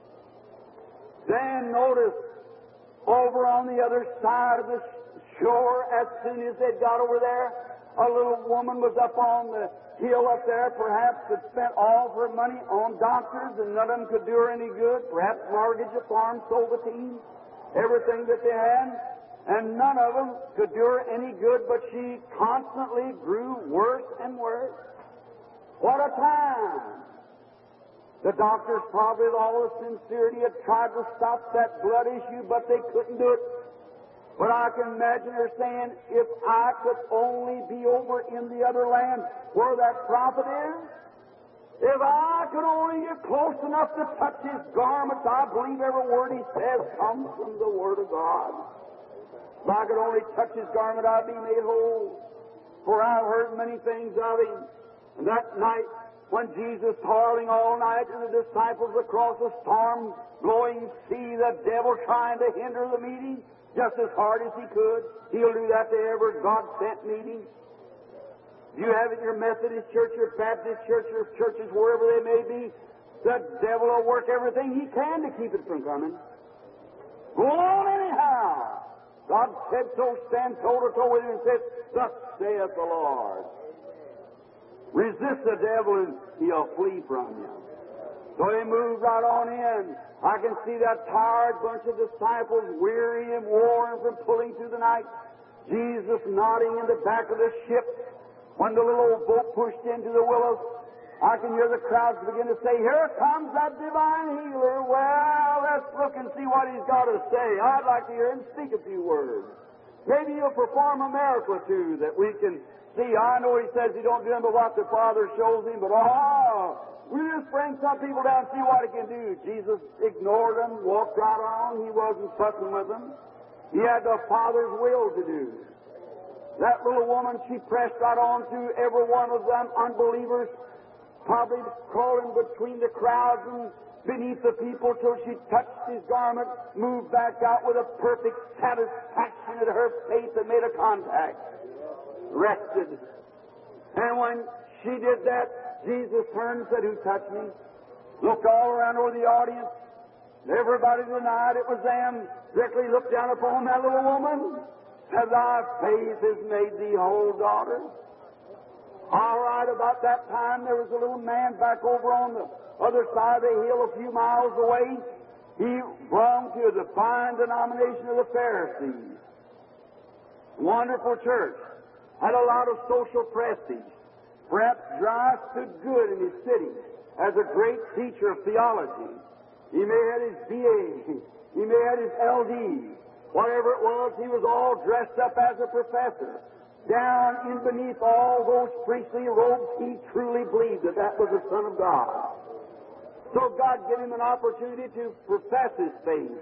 Then notice, over on the other side of the shore, as soon as they got over there, a little woman was up on the hill up there, perhaps had spent all of her money on doctors, and none of them could do her any good. Perhaps mortgaged a farm, sold the team, everything that they had, and none of them could do her any good, but she constantly grew worse and worse. What a time! The doctors, probably with all the sincerity, had tried to stop that blood issue, but they couldn't do it. But I can imagine her saying, if I could only be over in the other land where that prophet is, if I could only get close enough to touch his garments, I believe every word he says comes from the Word of God. If I could only touch his garment, I'd be made whole. For I've heard many things of him. And that night, when Jesus toiling all night and the disciples across a storm blowing sea, the devil trying to hinder the meeting just as hard as he could. He'll do that to every God-sent meeting. You have it in your Methodist church, your Baptist church, your churches, wherever they may be, the devil will work everything he can to keep it from coming. Go on anyhow. God said so, stand toe-to-toe with him and said, Thus saith the Lord. Resist the devil and he'll flee from you. So they moved right on in. I can see that tired bunch of disciples, weary and worn from pulling through the night. Jesus nodding in the back of the ship. When the little old boat pushed into the willows, I can hear the crowds begin to say, Here comes that divine healer. Well, let's look and see what he's got to say. I'd like to hear him speak a few words. Maybe he'll perform a miracle or two that we can see. I know he says he don't do but what the Father shows him, but oh, we'll just bring some people down and see what he can do. Jesus ignored them, walked right on. He wasn't fussing with them. He had the Father's will to do. That little woman, she pressed right on through every one of them unbelievers, probably crawling between the crowds and beneath the people till she touched his garment, moved back out with a perfect satisfaction at her faith and made a contact. Rested. And when she did that, Jesus turned and said, Who touched me? Looked all around over the audience. Everybody denied it was them. Directly looked down upon that little woman. Said, Thy faith has made thee whole, daughter. All right, about that time, there was a little man back over on the other side of the hill a few miles away. He belonged to the fine denomination of the Pharisees. Wonderful church. Had a lot of social prestige. Perhaps dry stood good in his city as a great teacher of theology. He may have his B A. He may have his L D. Whatever it was, he was all dressed up as a professor. Down in beneath all those priestly robes, he truly believed that that was the Son of God. So God gave him an opportunity to profess his faith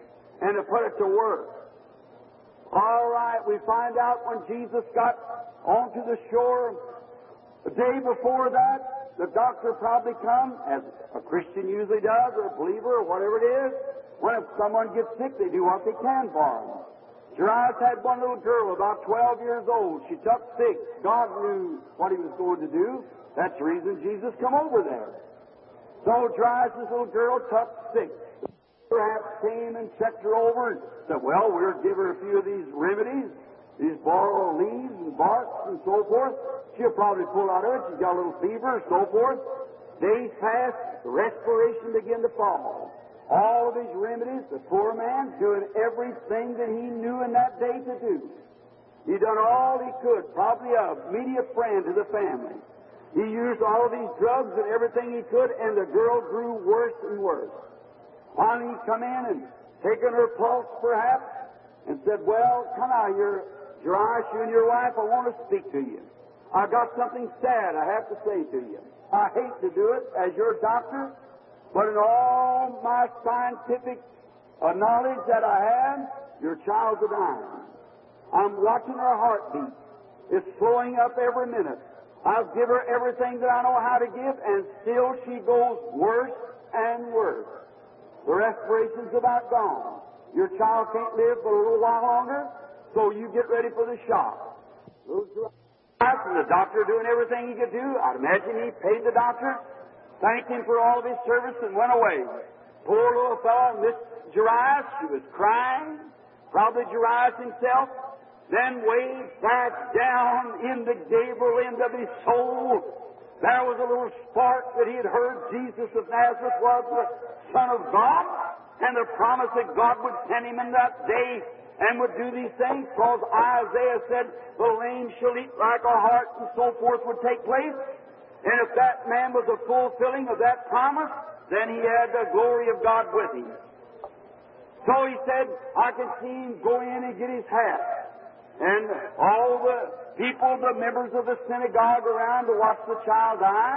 and to put it to work. All right, we find out when Jesus got onto the shore, the day before that, the doctor probably come, as a Christian usually does, or a believer, or whatever it is. When if someone gets sick, they do what they can for them. Jairus had one little girl, about twelve years old. She took sick. God knew what He was going to do. That's the reason Jesus come over there. So Jairus' little girl took sick. Perhaps came and checked her over and said, well, we'll give her a few of these remedies, these borrow leaves and barks and so forth. She'll probably pull out of it. She's got a little fever and so forth. Days passed, the respiration began to fall. All of his remedies, the poor man doing everything that he knew in that day to do. He done all he could, probably a immediate friend to the family. He used all of these drugs and everything he could, and the girl grew worse and worse. On he come in and taken her pulse, perhaps, and said, well, come out here, Jairus, you and your wife, I want to speak to you. I've got something sad I have to say to you. I hate to do it as your doctor, but in all my scientific uh, knowledge that I have, your child's a dying. I'm watching her heartbeat. It's slowing up every minute. I'll give her everything that I know how to give, and still she goes worse and worse. The respiration's about gone. Your child can't live for a little while longer, so you get ready for the shot. And the doctor doing everything he could do. I'd imagine he paid the doctor, thanked him for all of his service, and went away. Poor little fellow, Miss Jairus, she was crying. Probably Jairus himself. Then way back down in the gable end of his soul, there was a little spark that he had heard Jesus of Nazareth was the Son of God, and the promise that God would send him in that day and would do these things, because Isaiah said, the lame shall eat like a hart, and so forth would take place. And if that man was a fulfilling of that promise, then he had the glory of God with him. So he said, I can see him go in and get his hat. And all the people, the members of the synagogue around to watch the child die.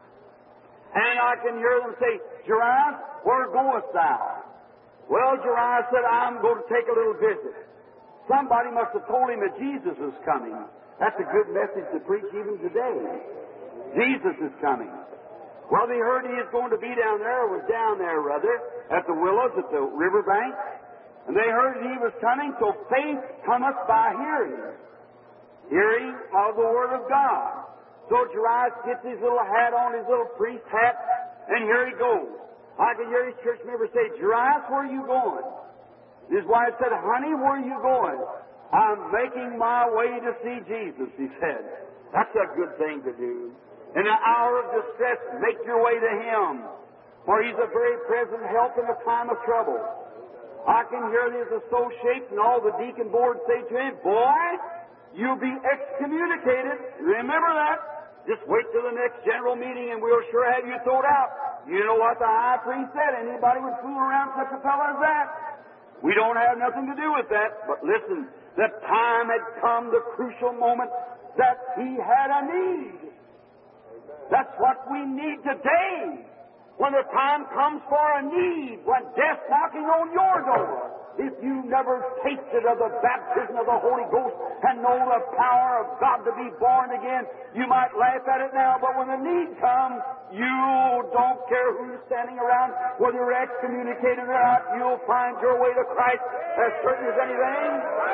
And I can hear them say, Jairus, where goest thou? Well, Jairus said, I'm going to take a little visit. Somebody must have told him that Jesus is coming. That's a good message to preach even today. Jesus is coming. Well, they heard he is going to be down there, or was down there, rather, at the Willows, at the riverbank. And they heard he was coming, so faith cometh by hearing. Hearing of the Word of God. So Jairus gets his little hat on, his little priest hat, and here he goes. I can hear his church member say, Jairus, where are you going? His wife said, honey, where are you going? I'm making my way to see Jesus, he said. That's a good thing to do. In an hour of distress, make your way to Him, for He's a very present help in the time of trouble. I can hear his associates and all the deacon board say to him, boy, you'll be excommunicated. Remember that. Just wait till the next general meeting and we'll sure have you thrown out. You know what the high priest said. Anybody would fool around such a fellow as that? We don't have nothing to do with that. But listen, the time had come, the crucial moment, that he had a need. That's what we need today. When the time comes for a need, when death's knocking on your door, if you never tasted of the baptism of the Holy Ghost and know the power of God to be born again, you might laugh at it now, but when the need comes, you don't care who's standing around, whether you're excommunicated or not, you'll find your way to Christ as certain as anything.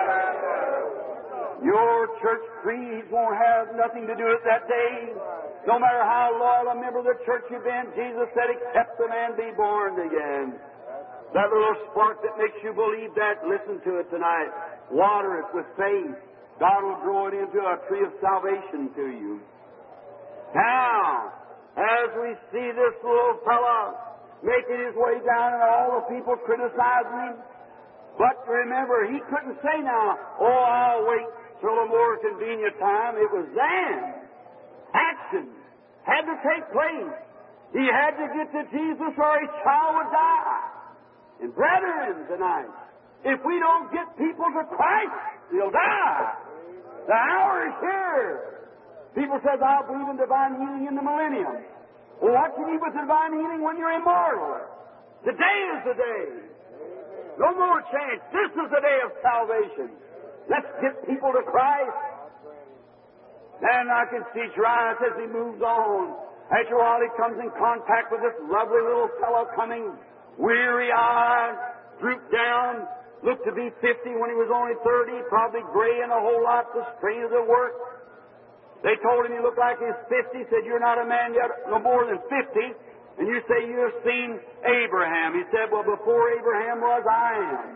Your church creeds won't have nothing to do with that day. No matter how loyal a member of the church you've been, Jesus said, except the man be born again. That little spark that makes you believe that, listen to it tonight. Water it with faith. God will grow it into a tree of salvation to you. Now, as we see this little fellow making his way down and all the people criticizing him, but remember, he couldn't say now, oh, I'll wait till a more convenient time. It was then. Action had to take place. He had to get to Jesus or his child would die. And brethren, tonight, if we don't get people to Christ, they'll die. The hour is here. People say, I'll believe in divine healing in the millennium. Well, what can you with divine healing when you're immortal? Today is the day. No more chance. This is the day of salvation. Let's get people to Christ. Then I can see Jairus as he moves on. After a while, he comes in contact with this lovely little fellow coming, weary-eyed, drooped down, looked to be fifty when he was only thirty, probably gray and a whole lot, the strain of the work. They told him he looked like he was fifty, said, you're not a man yet no more than fifty, and you say you've seen Abraham. He said, well, before Abraham was, I am.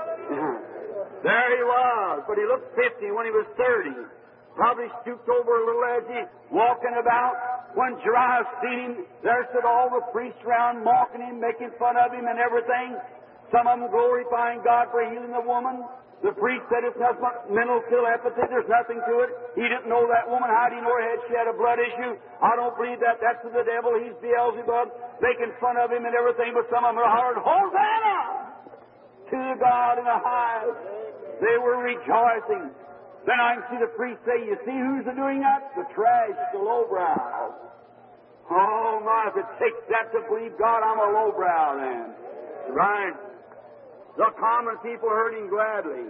There he was, but he looked fifty when he was thirty. Probably stooped over a little as he walking about. When Jairus seen him, there stood all the priests around mocking him, making fun of him and everything. Some of them glorifying God for healing the woman. The priest said it's nothing but mental telepathy. There's nothing to it. He didn't know that woman. How do you know her head? She had a blood issue. I don't believe that. That's of the devil. He's Beelzebub, making fun of him and everything. But some of them are hollered, Hosanna to God in the highest. They were rejoicing. Then I can see the priest say, you see who's doing that? The trash, the lowbrow. Oh, my, if it takes that to believe God, I'm a lowbrow then. Right? The common people heard him gladly.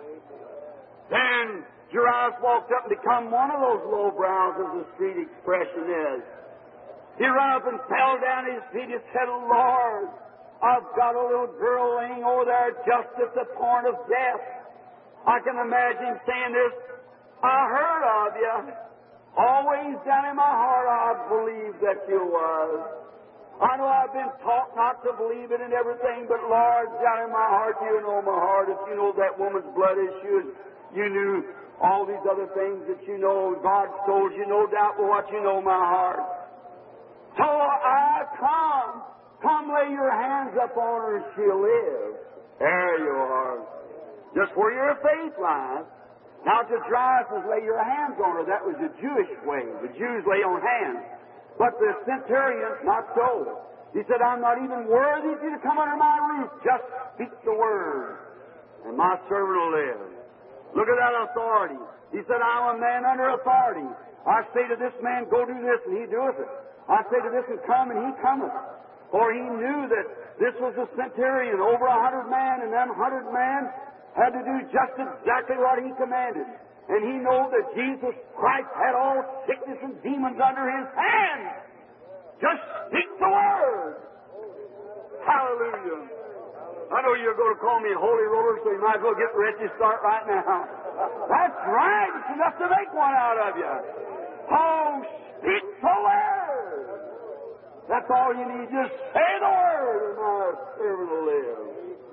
Then Jairus walked up and become one of those lowbrows, as the street expression is. He ran up and fell down at his feet and said, Lord, I've got a little girl laying over there just at the point of death. I can imagine him saying this. I heard of you. Always down in my heart I believed that you was. I know I've been taught not to believe it and everything, but Lord, down in my heart, you know my heart. If you know that woman's blood issue, you knew all these other things that you know. God told you, no doubt, but what you know my heart. So I come. Come lay your hands up on her and she'll live. There you are. Just where your faith lies. Now to Jairus is lay your hands on her. That was the Jewish way. The Jews lay on hands. But the centurion, not so. He said, I'm not even worthy of you to come under my roof. Just speak the word, and my servant will live. Look at that authority. He said, I'm a man under authority. I say to this man, go do this, and he doeth it. I say to this one, come, and he cometh. For he knew that this was a centurion, over a hundred men, and them hundred men had to do just exactly what he commanded. And he knew that Jesus Christ had all sickness and demons under his hand. Just speak the word. Hallelujah. I know you're going to call me a holy roller, so you might as well get ready to start right now. That's right. It's enough to make one out of you. Oh, speak the word. That's all you need. Just say the word, and my servant will live.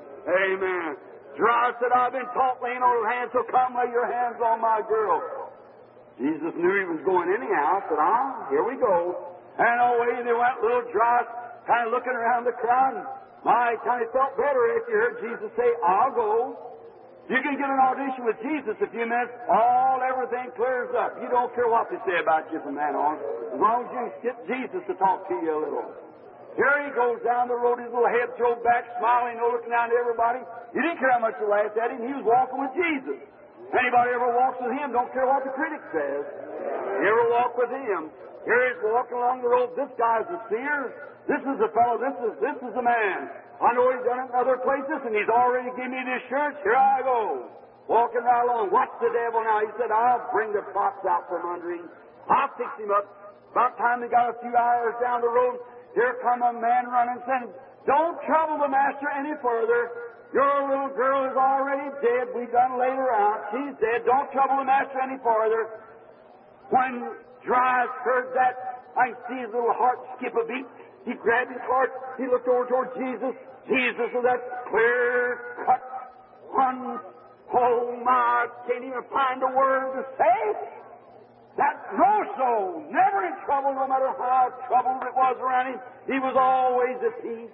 Amen. Jairus said, I've been taught laying on her hands, so come lay your hands on my girl. Jesus knew he was going anyhow. Said, ah, here we go. And away they went, little Jairus, kind of looking around the crowd. My, kind of felt better if you heard Jesus say, I'll go. You can get an audition with Jesus a few minutes, all everything clears up. You don't care what they say about you from that on, as long as you get Jesus to talk to you a little. Here he goes down the road, his little head thrown back, smiling, looking down to everybody. He didn't care how much you laughed at him. He was walking with Jesus. Anybody ever walks with him, don't care what the critic says. You ever walk with him? Here he's walking along the road. This guy's a seer. This is a fellow. This is this is a man. I know he's done it in other places, and he's already given me the assurance. Here I go. Walking right along. Watch the devil now. He said, I'll bring the fox out from under him. I'll fix him up. About time they got a few hours down the road, here come a man running saying, don't trouble the master any further. Your little girl is already dead. We done laid her out. She's dead. Don't trouble the master any farther. When Jairus heard that, I can see his little heart skip a beat. He grabbed his heart. He looked over toward Jesus. Jesus with that clear cut, one, oh my, can't even find a word to say. That no soul, never in trouble, no matter how troubled it was around him, he was always at peace.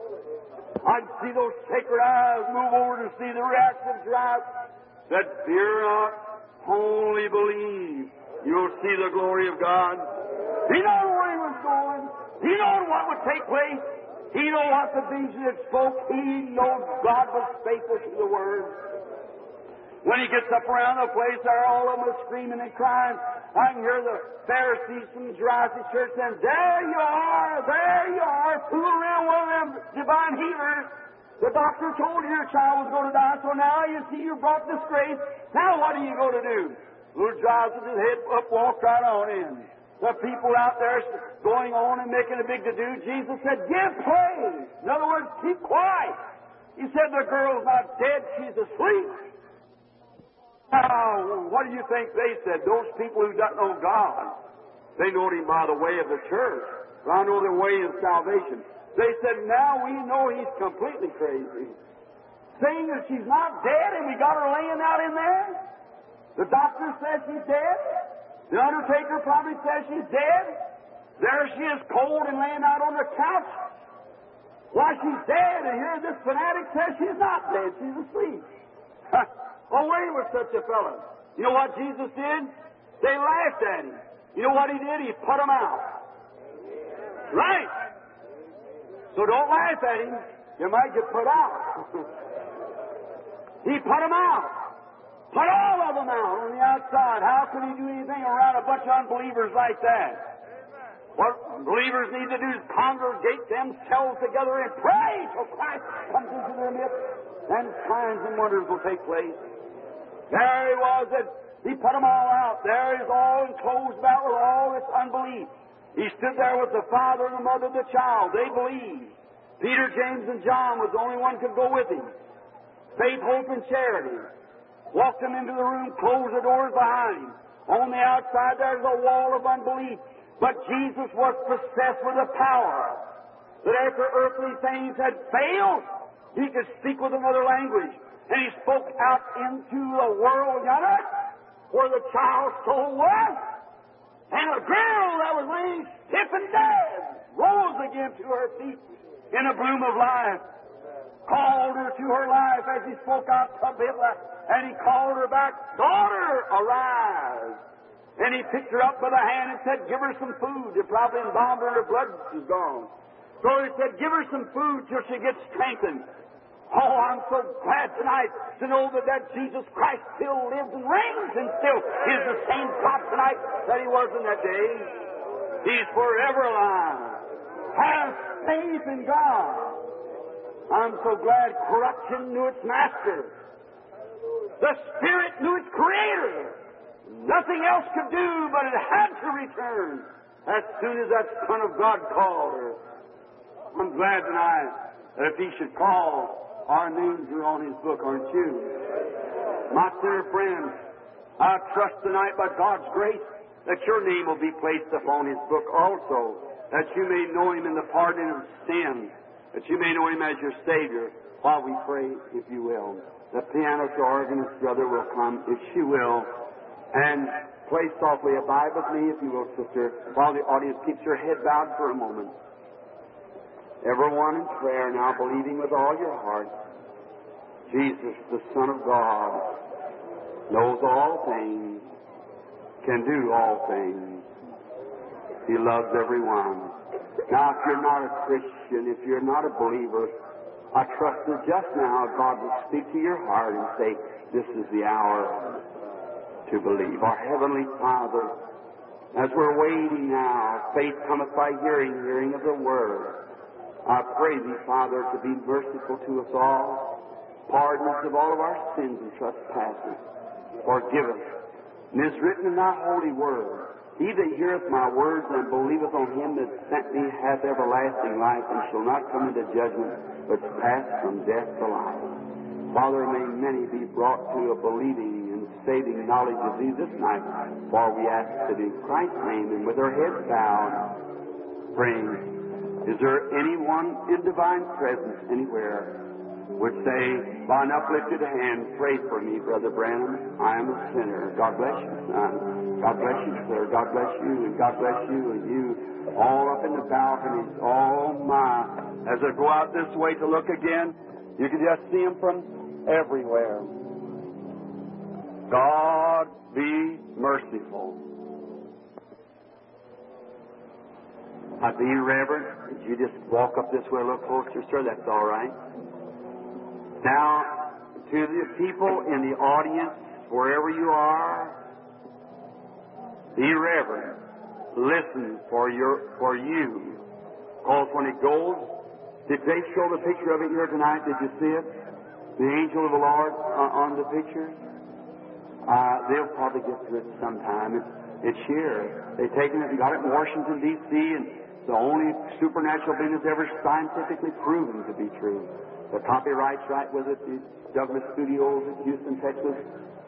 I'd see those sacred eyes move over to see the reaction of Jairus. That fear not, only believe. You'll see the glory of God. He knew where he was going. He knew what would take place. He knew what the vision had spoke. He knew God was faithful to the word. When he gets up around the place there, all of them are screaming and crying. I can hear the Pharisees from the Jairus church saying, there you are, there you are, fool around one of them divine healers. The doctor told you your child was going to die, so now you see you brought disgrace. Now what are you going to do? Little Giles with his head up, walked right on in. The people out there going on and making a big to-do. Jesus said, give place. In other words, keep quiet. He said, the girl's not dead, she's asleep. Now, what do you think they said? Those people who don't know God, they know Him by the way of the church. I know the way of salvation. They said, now we know he's completely crazy. Saying that she's not dead and we got her laying out in there? The doctor says she's dead. The undertaker probably says she's dead. There she is, cold and laying out on the couch. Why, she's dead, and here this fanatic says she's not dead, she's asleep. Away with such a fellow. You know what Jesus did? They laughed at him. You know what He did? He put them out. Right. So don't laugh at him. You might get put out. He put them out. Put all of them out on the outside. How could He do anything around a bunch of unbelievers like that? What believers need to do is congregate themselves together and pray till Christ comes into their midst. Then signs and wonders will take place. There He was. That He put them all out. There He's all enclosed about with all this unbelief. He stood there with the father and the mother of the child. They believed. Peter, James, and John was the only one who could go with Him. Faith, hope, and charity. Walked Him into the room, closed the doors behind Him. On the outside there's a wall of unbelief. But Jesus was possessed with a power that after earthly things had failed, He could speak with another language. And He spoke out into a world yonder where the child's soul was. And a girl that was laying stiff and dead rose again to her feet in a bloom of life. Called her to her life as He spoke out to Bibla, and He called her back, daughter, arise. And He picked her up by the hand and said, give her some food. They probably embalmed her and her blood is gone. So He said, give her some food till she gets strengthened. Oh, I'm so glad tonight to know that that Jesus Christ still lives and reigns and still is the same God tonight that He was in that day. He's forever alive. Have faith in God. I'm so glad corruption knew its master. The Spirit knew its Creator. Nothing else could do, but it had to return as soon as that Son of God called her. I'm glad tonight that if He should call, our names are on His book, aren't you? My dear friends, I trust tonight by God's grace that your name will be placed upon His book also, that you may know Him in the pardon of sin, that you may know Him as your Savior. While we pray, if you will, the pianist or organist brother will come, if she will, and play softly. Abide with me, if you will, sister, while the audience keeps your head bowed for a moment. Everyone in prayer now, believing with all your heart, Jesus, the Son of God, knows all things, can do all things. He loves everyone. Now, if you're not a Christian, if you're not a believer, I trust that just now God will speak to your heart and say, this is the hour to believe. Our Heavenly Father, as we're waiting now, faith cometh by hearing, hearing of the Word. I pray Thee, Father, to be merciful to us all, pardon us of all of our sins and trespasses, forgive us. And it is written in Thy holy Word, He that heareth my words and believeth on Him that sent me hath everlasting life, and shall not come into judgment, but pass from death to life. Father, may many be brought to a believing and saving knowledge of Thee this night, for we ask it in Christ's name, and with our heads bowed, praying. Is there anyone in divine presence anywhere would say, by an uplifted hand, pray for me, Brother Branham. I am a sinner. God bless you, son. God bless you, sir. God bless you, and God bless you, and you all up in the balconies. Oh, my. As I go out this way to look again, you can just see them from everywhere. God be merciful. I'd be reverent. Would you just walk up this way a little closer, sir? That's all right. Now, to the people in the audience, wherever you are, be reverent. Listen for your for you. Because when it goes, Did they show the picture of it here tonight? Did you see it? The angel of the Lord uh, on the picture? Uh, they'll probably get to it sometime. It's, it's here. They've taken it and got it in Washington, D C, and it's the only supernatural being that's ever scientifically proven to be true. The copyright's right with it. The Douglas Studios in Houston, Texas.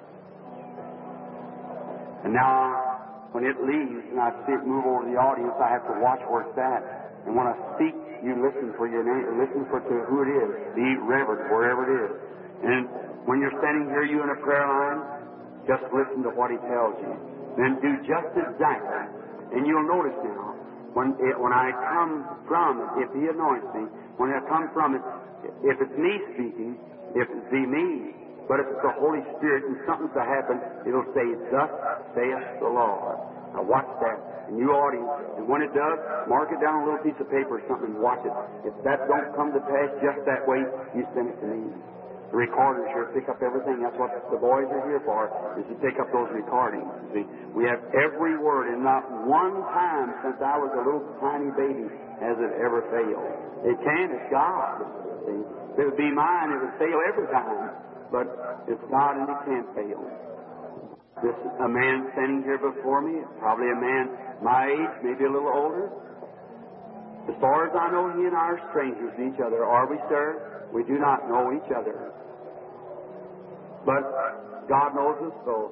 And now, when it leaves and I see it move over to the audience, I have to watch where it's at. And when I speak, you listen for your name, listen for to who it is. Be reverent wherever it is. And when you're standing here, you in a prayer line, just listen to what he tells you. Then do just exactly. And you'll notice now, when it, when I come from it, if he anoints me, when I come from it, if it's me speaking, if it's be me, but if it's the Holy Spirit and something's to happen, it'll say, thus saith the Lord. Now watch that. And you audience, and when it does, mark it down on a little piece of paper or something and watch it. If that don't come to pass just that way, you send it to me. The recorders here pick up everything. That's what the boys are here for, is to pick up those recordings. See, we have every word, and not one time since I was a little tiny baby has it ever failed. It can, it's God. See, if it would be mine, it would fail every time. But it's God and it can't fail. This a man standing here before me, probably a man my age, maybe a little older. As far as I know, he and I are strangers to each other. Are we, sir? We do not know each other. But God knows us both.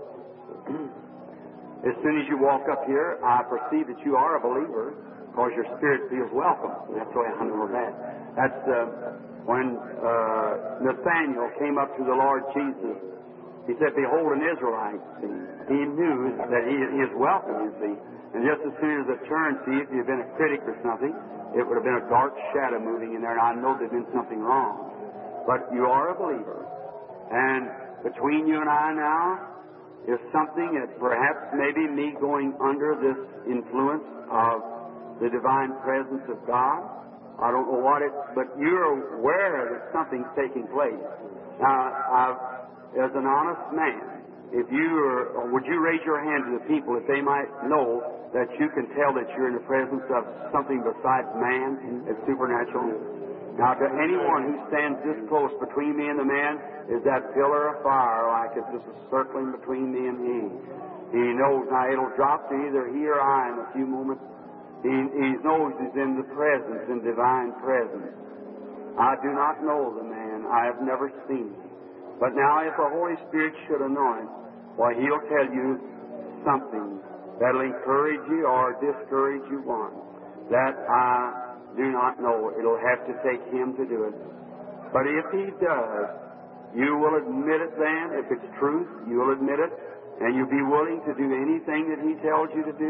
As soon as you walk up here, I perceive that you are a believer because your spirit feels welcome. That's the way I know that. That's uh, when uh, Nathaniel came up to the Lord Jesus. He said, behold, an Israelite. See, he knew that he, he is welcome, you see. And just as soon as it turned, see, if you'd been a critic or something, it would have been a dark shadow moving in there, and I know there'd been something wrong. But you are a believer. And between you and I now is something that perhaps maybe me going under this influence of the divine presence of God. I don't know what it, but you're aware that something's taking place. Now, I've, as an honest man, if you are, would you raise your hand to the people if they might know that you can tell that you're in the presence of something besides man and supernatural? Now, to anyone who stands this close between me and the man is that pillar of fire, like it's just circling between me and he. He knows now it'll drop to either he or I in a few moments. He, he knows he's in the presence, in divine presence. I do not know the man. I have never seen him. But now if the Holy Spirit should anoint, well, he'll tell you something that'll encourage you or discourage you one. That I do not know. It'll have to take him to do it. But if he does, you will admit it then. If it's truth, you'll admit it. And you'll be willing to do anything that he tells you to do.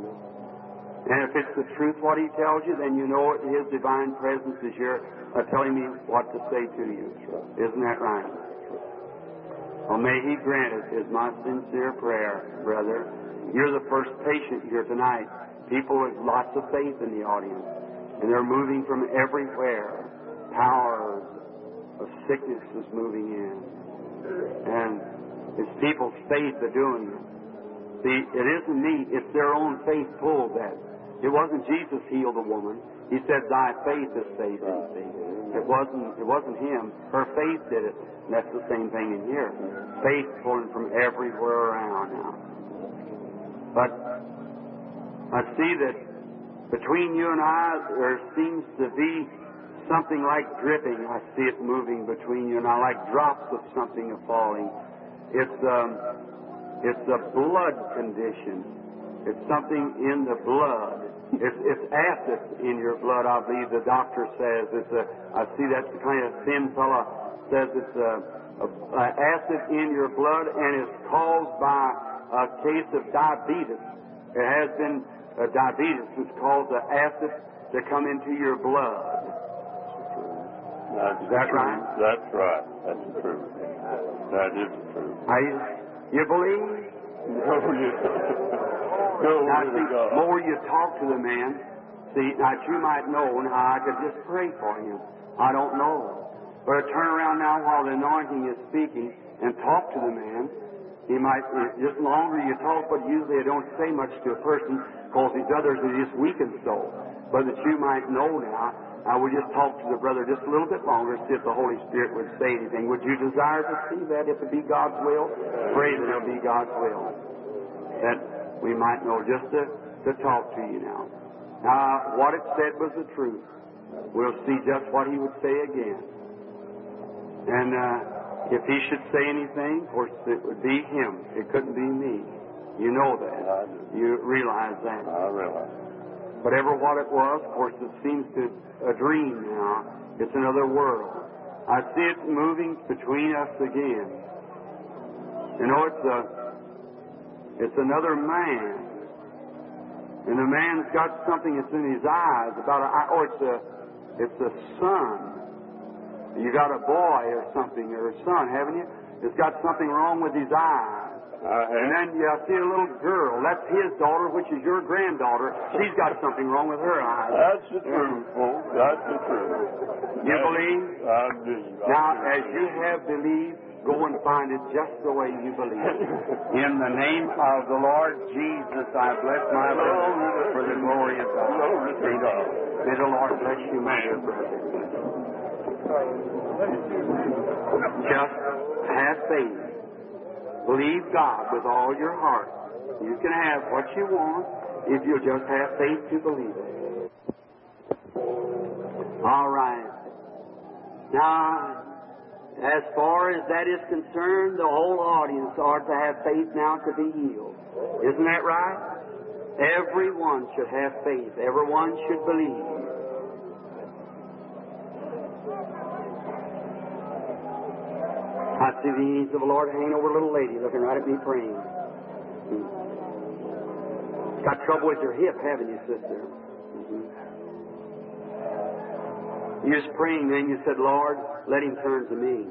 And if it's the truth what he tells you, then you know his divine presence is here uh, telling me what to say to you. Isn't that right? Well, may he grant it is my sincere prayer, brother. You're the first patient here tonight. People with lots of faith in the audience. And they're moving from everywhere. Powers of sickness is moving in. And it's people's faith they're doing it. See, it isn't me. It's their own faith pulled that. It wasn't Jesus healed the woman. He said, thy faith has saved thee. It wasn't, it wasn't him. Her faith did it. And that's the same thing in here. Faith pulling from everywhere around now. But I see that between you and I, there seems to be something like dripping. I see it moving between you and I, like drops of something are falling. It's um, it's a blood condition. It's something in the blood. It's, it's acid in your blood, I believe the doctor says. It's a, I see that kind of thin fella says it's a, a, a acid in your blood and is caused by a case of diabetes. It has been a diabetes which caused the acid to come into your blood. That's is that true. right? That's right. That's true. That is true. Are you, you believe? No, you no, now, see, God. more you talk to the man, see, now you might know how I could just pray for him. I don't know. But I turn around now while the anointing is speaking and talk to the man. He might, just longer you talk, but usually I don't say much to a person because these others are just weakened so. but that you might know now, I will just talk to the brother just a little bit longer, see if the Holy Spirit would say anything. Would you desire to see that if it be God's will? Pray that it'll be God's will. That we might know just to, to talk to you now. Now, what it said was the truth. We'll see just what he would say again. And uh, if he should say anything, of course, it would be him. It couldn't be me. You know that. You realize that. I realize. Whatever what it was, of course, it seems to a dream now. It's another world. I see it moving between us again. You know, it's a, it's another man, and the man's got something that's in his eyes about a, oh, it's a, it's a son. You got a boy or something, or a son, haven't you? It's got something wrong with his eyes. Uh-huh. And then you see a little girl. That's his daughter, which is your granddaughter. She's got something wrong with her eyes. That's the truth, folks. That's the truth. You That's, believe? I believe. I Now, believe. as you have believed, go and find it just the way you believe. In the name of the Lord Jesus, I bless my Lord for the glory of God. Glory to God. May the Lord bless you, my dear brother. Just have faith. Believe God with all your heart. You can have what you want if you'll just have faith to believe it. All right. Now, as far as that is concerned, the whole audience ought to have faith now to be healed. Isn't that right? Everyone should have faith. Everyone should believe. I see the needs of the Lord hanging over a little lady looking right at me praying. Hmm. Got trouble with your hip, haven't you, sister? Mm-hmm. You was praying then, you said, Lord, let him turn to me.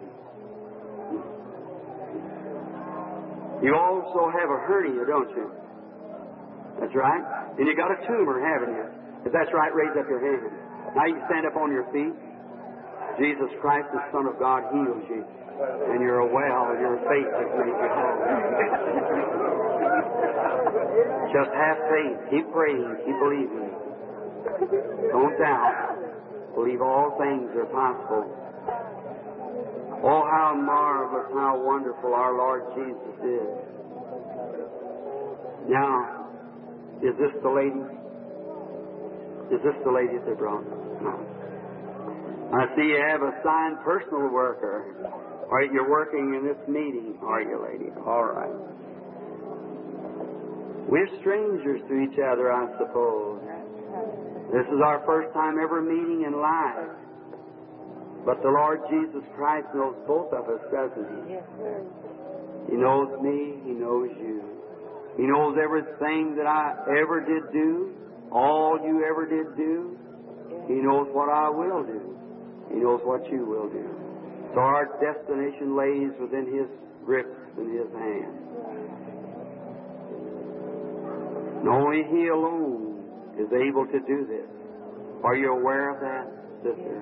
You also have a hernia, don't you? That's right. And you got a tumor, haven't you? If that's right, raise up your hand. Now you can stand up on your feet. Jesus Christ, the Son of God, heals you. And you're well, your faith has made you whole. Just have faith. Keep praying. Keep believing. Don't doubt. Believe all things are possible. Oh, how marvelous, how wonderful our Lord Jesus is. Now, is this the lady? Is this the lady that they brought? No. I see you have a signed personal worker. All right, you're working in this meeting, are you, lady? All right. We're strangers to each other, I suppose. This is our first time ever meeting in life. But the Lord Jesus Christ knows both of us, doesn't He? Yes, sir. He knows me. He knows you. He knows everything that I ever did do, all you ever did do. He knows what I will do. He knows what you will do. So our destination lays within His grip and His hand. And only He alone is able to do this. Are you aware of that, sister?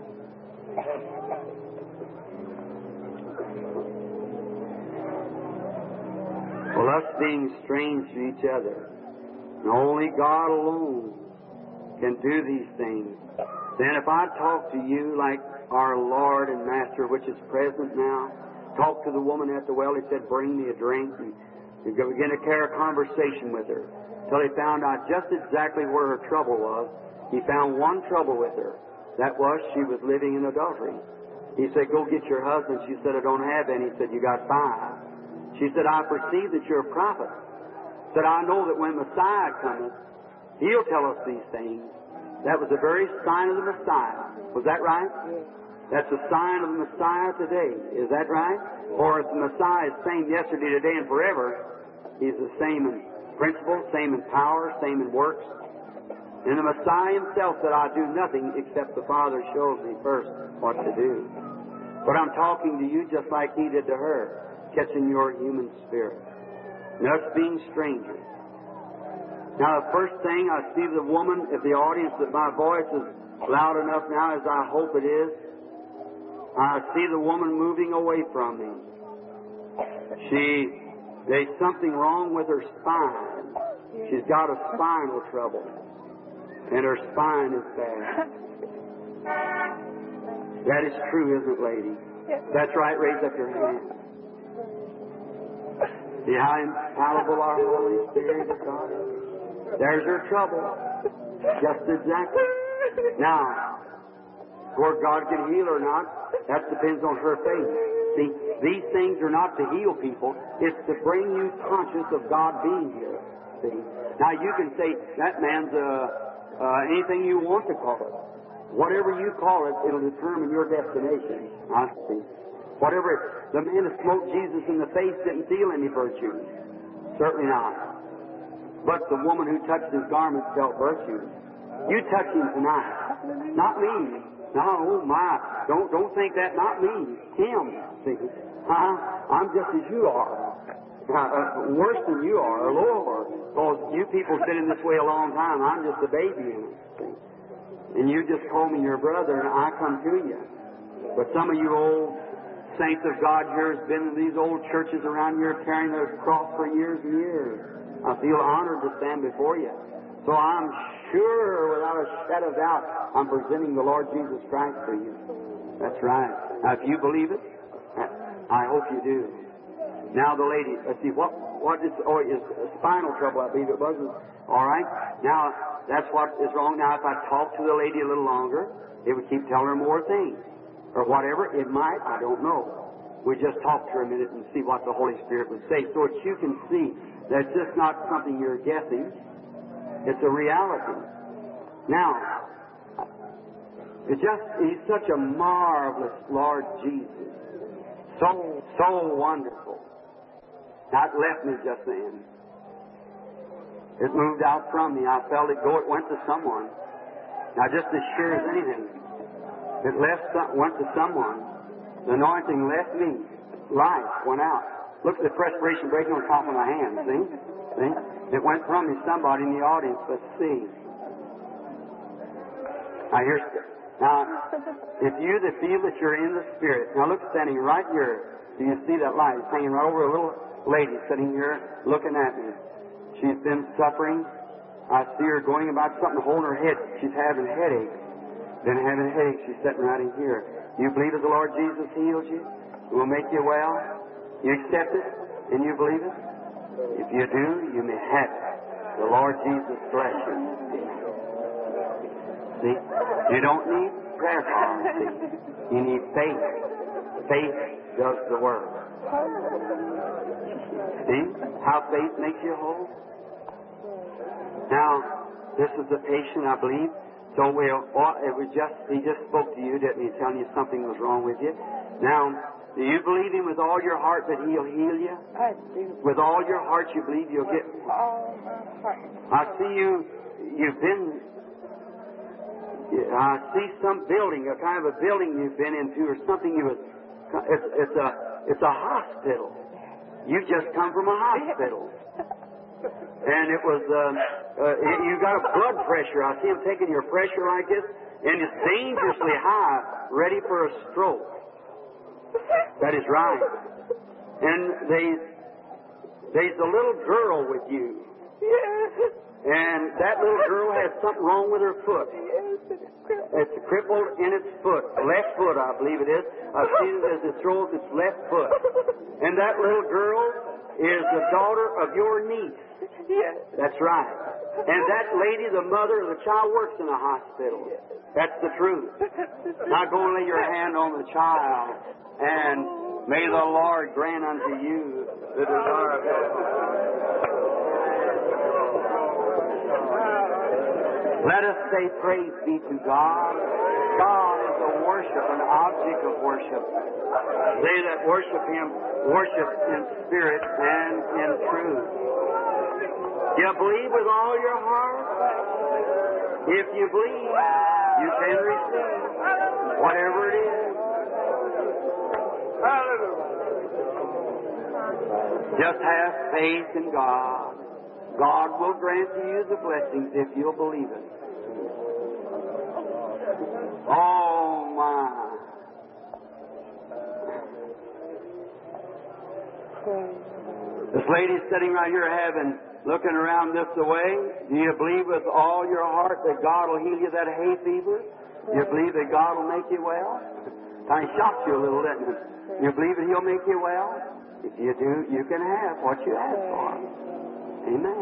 Well, us being strange to each other, and only God alone can do these things. Then if I talk to you like our Lord and Master, which is present now, talk to the woman at the well, He said, bring me a drink, and you begin to carry a conversation with her, till He found out just exactly where her trouble was. He found one trouble with her. That was, she was living in adultery. He said, go get your husband. She said, I don't have any. He said, you got five. She said, I perceive that you're a prophet. Said, I know that when Messiah cometh, He'll tell us these things. That was the very sign of the Messiah. Was that right? Yes. That's the sign of the Messiah today. Is that right? Or if the Messiah is the same yesterday, today, and forever, He's the same in principle, same in power, same in works. And the Messiah Himself said, I do nothing except the Father shows me first what to do. But I'm talking to you just like He did to her, catching your human spirit. And us being strangers. Now, the first thing, I see the woman at the audience, that my voice is loud enough now as I hope it is. I see the woman moving away from me. She, there's something wrong with her spine. She's got a spinal trouble. And her spine is bad. That is true, isn't it, lady? Yes. That's right. Raise up your hand. See how infallible our Holy Spirit is, God? There's her trouble. Just exactly. Now, whether God can heal or not, that depends on her faith. See, these things are not to heal people. It's to bring you conscious of God being here. See? Now, you can say, that man's uh, uh, anything you want to call it. Whatever you call it, it'll determine your destination. I see. Whatever it, the man that smoked Jesus in the face didn't feel any virtue. Certainly not. But the woman who touched his garment felt virtue. You touch him tonight. Not me. No, oh my. Don't don't think that. Not me. Him. See? Uh, I'm just as you are. Uh, uh, worse than you are, Lord. Because you people have been in this way a long time. I'm just a baby in it. See? And you just call me your brother, and I come to you. But some of you old saints of God here has been in these old churches around here carrying the cross for years and years. I feel honored to stand before you. So I'm sure, without a shadow of doubt, I'm presenting the Lord Jesus Christ for you. That's right. Now, if you believe it, I hope you do. Now, the lady, let's see, what what is, oh, is spinal trouble, I believe it was. All right. Now, that's what is wrong. Now, if I talk to the lady a little longer, it would keep telling her more things. Or whatever, it might, I don't know. We just talk to her a minute and see what the Holy Spirit would say. So that you can see that it's just not something you're guessing. It's a reality. Now, it's just, He's such a marvelous Lord Jesus. So, so wonderful. Now, it left me just then. It moved out from me. I felt it go. It went to someone. Now, just as sure as anything, it left, went to someone. The anointing left me. Life went out. Look at the perspiration breaking on top of my hand. See? See? It went from me. Somebody in the audience. Let's see. Now, here's. Now, if you that feel that you're in the Spirit, now look, standing right here. Do you see that light? It's hanging right over a little lady sitting here looking at me. She's been suffering. I see her going about something, holding her head. She's having a headache. Been having a headache. She's sitting right in here. You believe that the Lord Jesus heals you? He will make you well? You accept it? And you believe it? If you do, you may have it. The Lord Jesus bless you. See? You don't need prayer cards. See? You need faith. Faith does the work. See how faith makes you whole? Now, this is the patient, I believe. So we'll, it was just, he just spoke to you, didn't he, telling you something was wrong with you. Now, do you believe him with all your heart that he'll heal you? I do. With all your heart you believe you'll get... All my heart. I see you, you've been... I see some building, a kind of a building you've been into, or something you was... It's, it's a it's a hospital. You've just come from a hospital. And it was, um, uh, you got a blood pressure. I see him taking your pressure like this, and it's dangerously high, ready for a stroke. That is right. And there's, there's a little girl with you. And that little girl has something wrong with her foot. It's crippled in its foot. Left foot, I believe it is. I've seen it as it throws its left foot. And that little girl is the daughter of your niece. That's right. And that lady, the mother of the child, works in a hospital. That's the truth. Now go and lay your hand on the child, and may the Lord grant unto you the desire of God. Let us say praise be to God. God is a worship, an object of worship. They that worship Him worship in spirit and in truth. Do you believe with all your heart? If you believe, you can receive whatever it is. Just have faith in God. God will grant to you the blessings if you'll believe it. Oh, my. This lady's sitting right here having looking around this way, do you believe with all your heart that God will heal you that hay fever? Do you believe that God will make you well? Kind of shocked you a little, didn't it? You believe that He'll make you well? If you do, you can have what you ask for. Amen.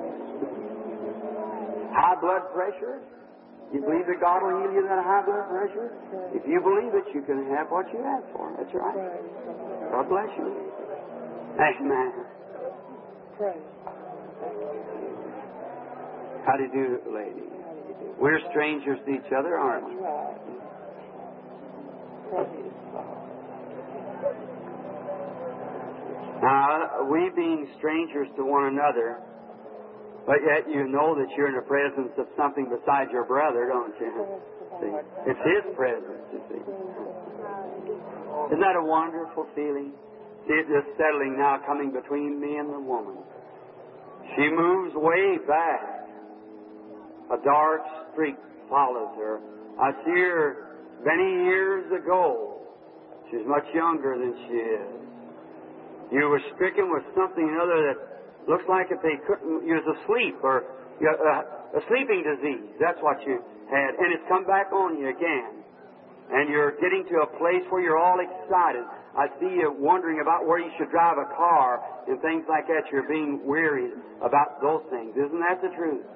High blood pressure? You believe that God will heal you that high blood pressure? If you believe it, you can have what you ask for. That's right. God bless you. Amen. How do you do, lady? We're strangers to each other, aren't we? Now, we being strangers to one another, but yet you know that you're in the presence of something besides your brother, don't you? See? It's His presence, you see. Isn't that a wonderful feeling? See it just settling now, coming between me and the woman. She moves way back. A dark streak follows her. I see her many years ago. She's much younger than she is. You were stricken with something or other that looks like if they couldn't, you was asleep or you, uh, a sleeping disease. That's what you had. And it's come back on you again. And you're getting to a place where you're all excited. I see you wondering about where you should drive a car and things like that. You're being wearied about those things. Isn't that the truth?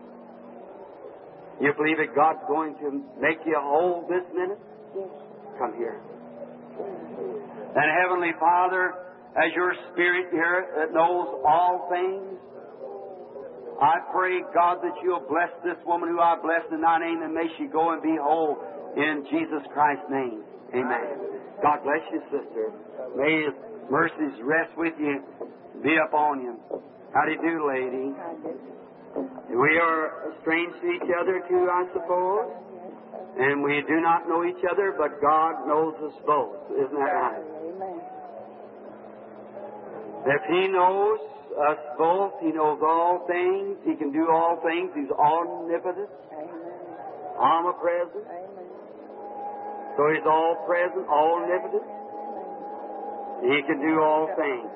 You believe that God's going to make you whole this minute? Come here. And Heavenly Father, as your Spirit here that knows all things, I pray, God, that you'll bless this woman who I bless in thy name, and may she go and be whole in Jesus Christ's name. Amen. God bless you, sister. May His mercies rest with you, be upon you. How do you do, lady? We are strange to each other, too, I suppose. And we do not know each other, but God knows us both. Isn't that right? If He knows us both, He knows all things. He can do all things. He's omnipotent, omnipresent. So He's all present, omnipotent. He can do all things.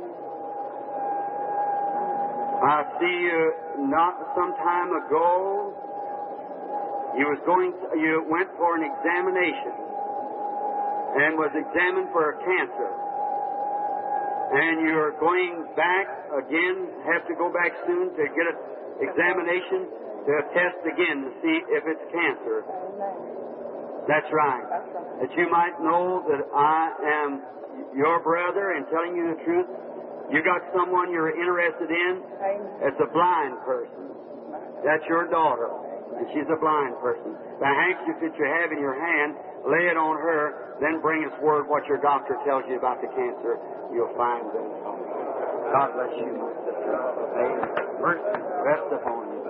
I see you not some time ago. You was going. To, you went for an examination and was examined for a cancer. And you're going back again. Have to go back soon to get an examination to test again to see if it's cancer. That's right. That you might know that I am your brother and telling you the truth. You got someone you're interested in. It's a blind person. That's your daughter. And she's a blind person. The handkerchief that you have in your hand, lay it on her, then bring us word what your doctor tells you about the cancer. You'll find them. God bless you, my sister. May mercy rest upon you.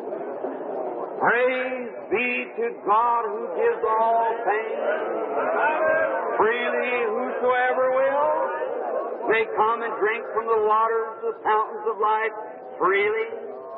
Praise be to God who gives all things freely. Whosoever will may come and drink from the waters, the fountains of life freely.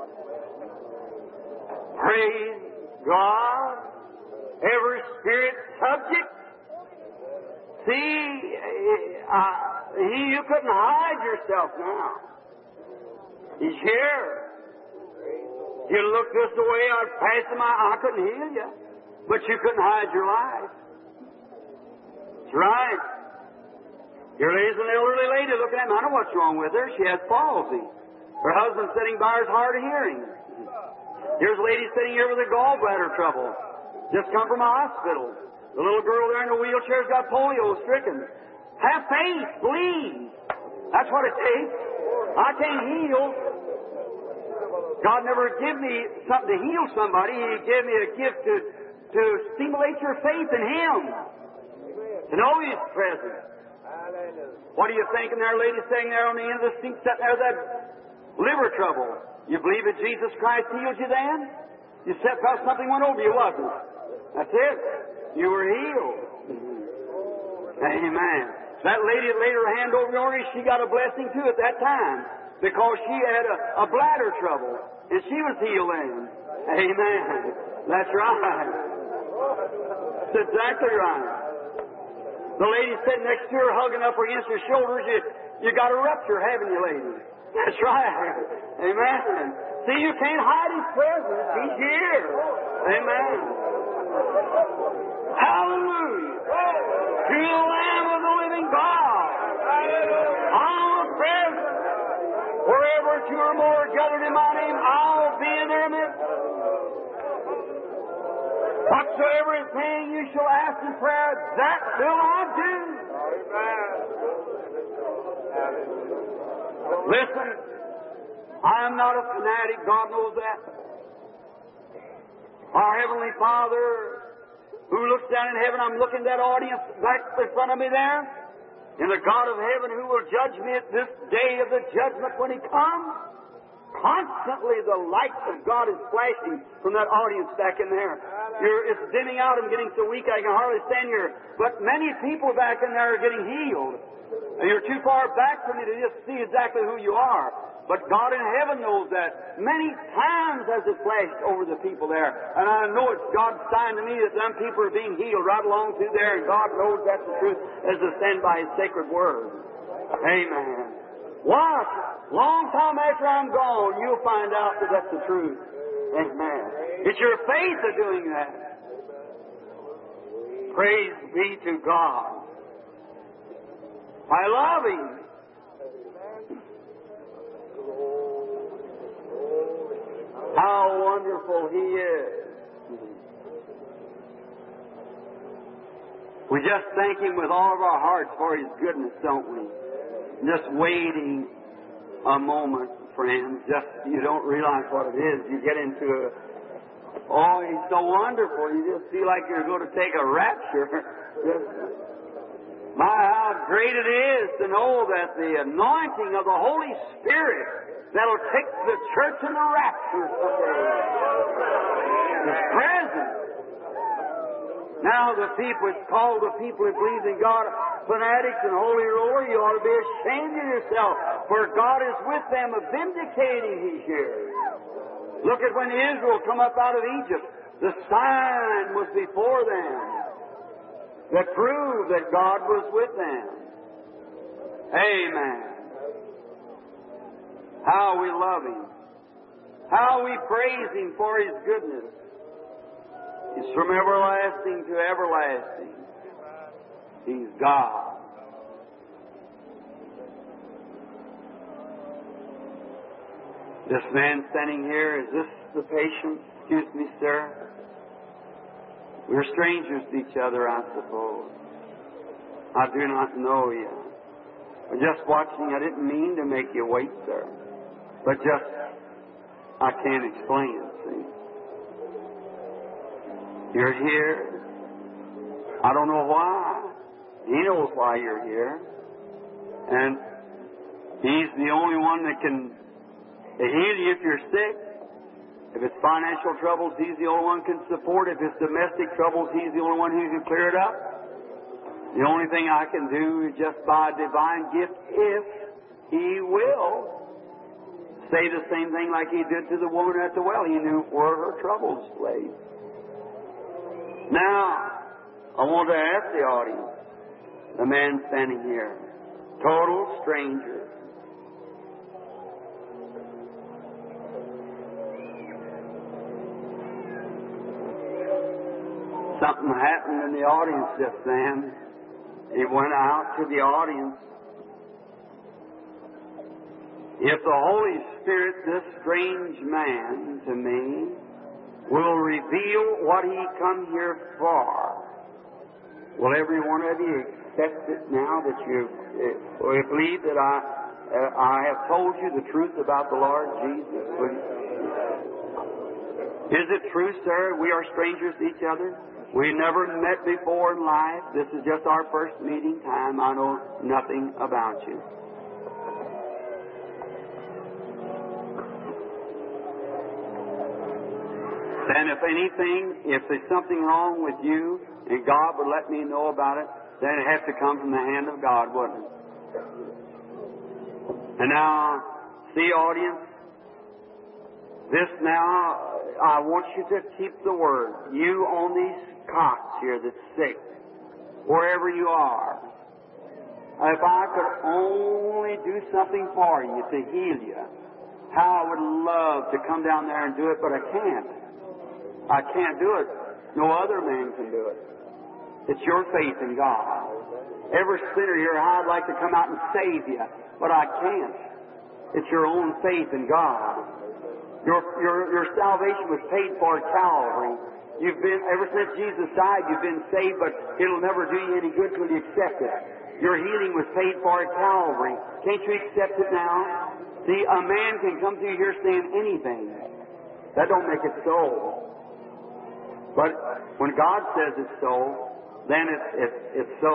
Praise God. Every spirit subject. See, uh, he, you couldn't hide yourself now. He's here. You look this way, I'd pass him, I, I couldn't heal you. But you couldn't hide your life. That's right. Here lays an elderly lady looking at me. I know what's wrong with her. She has palsy. Her husband's sitting by her's hard of hearing. Here's a lady sitting here with a gallbladder trouble. Just come from a hospital. The little girl there in the wheelchair's got polio stricken. Have faith, believe. That's what it takes. I can't heal. God never gave me something to heal somebody. He gave me a gift to, to stimulate your faith in Him. To know He's present. What are you thinking there, lady sitting there on the end of the seat, sitting there with that liver trouble? You believe that Jesus Christ healed you then? You said because something went over you, wasn't it? That's it. You were healed. Amen. That lady that laid her hand over yours, she got a blessing too at that time because she had a, a bladder trouble and she was healed then. Amen. That's right. That's exactly right. The lady sitting next to her, hugging up against her shoulders, you, you got a rupture, haven't you, lady? That's right. Amen. See, you can't hide His presence. He's here. Amen. Hallelujah. To the Lamb of the living God. I'm present. Wherever two or more are gathered in my name, I'll be in their midst. Whatsoever is saying you shall ask in prayer, that will I do. Listen, I am not a fanatic. God knows that. Our Heavenly Father, who looks down in heaven, I'm looking at that audience right in front of me there, and the God of heaven who will judge me at this day of the judgment when He comes. Constantly the light of God is flashing from that audience back in there. You're, it's dimming out. I'm getting so weak I can hardly stand here. But many people back in there are getting healed. And you're too far back for me to just see exactly who you are. But God in heaven knows that. Many times has it flashed over the people there. And I know it's God's sign to me that them people are being healed right along through there. And God knows that's the truth as they stand by His sacred Word. Amen. Watch. Long time after I'm gone, you'll find out that that's the truth. Amen. It's your faith of doing that. Praise be to God. I love Him. How wonderful He is. We just thank Him with all of our hearts for His goodness, don't we? Just waiting a moment, friends. Just, you don't realize what it is. You get into a, oh, He's so wonderful. You just feel like you're going to take a rapture. Just, my, how great it is to know that the anointing of the Holy Spirit that'll take the church in the rapture someday is present. Now the people, it's called the people who believe in God, fanatics and holy roller. You ought to be ashamed of yourself, for God is with them, vindicating He's here. Look at when Israel come up out of Egypt. The sign was before them that proved that God was with them. Amen. How we love Him. How we praise Him for His goodness. He's from everlasting to everlasting. He's God. This man standing here, is this the patient? Excuse me, sir. We're strangers to each other, I suppose. I do not know you. But just watching, I didn't mean to make you wait, sir. But just, I can't explain it, see. You're here. I don't know why. He knows why you're here. And He's the only one that can heal you if you're sick. If it's financial troubles, He's the only one who can support. If it's domestic troubles, He's the only one who can clear it up. The only thing I can do is just by a divine gift, if He will, say the same thing like He did to the woman at the well. He knew where her troubles lay. Now, I want to ask the audience, the man standing here, total stranger. Something happened in the audience just then. He went out to the audience. If the Holy Spirit, this strange man to me, will reveal what He come here for, will every one of you accept it now that you uh, believe that I uh, I have told you the truth about the Lord Jesus? Is it true, sir? We are strangers to each other. We never met before in life. This is just our first meeting time. I know nothing about you. And if anything, if there's something wrong with you, and God would let me know about it, then it has to come from the hand of God, wouldn't it? And now, see, audience, this now, I want you to keep the word. You on these cots here that's sick, wherever you are, if I could only do something for you to heal you, how I would love to come down there and do it, but I can't. I can't do it. No other man can do it. It's your faith in God. Every sinner here, I'd like to come out and save you, but I can't. It's your own faith in God. Your, your, your salvation was paid for at Calvary. You've been, ever since Jesus died, you've been saved, but it'll never do you any good till you accept it. Your healing was paid for at Calvary. Can't you accept it now? See, a man can come through here saying anything. That don't make it so. But when God says it's so, then it's, it's, it's so.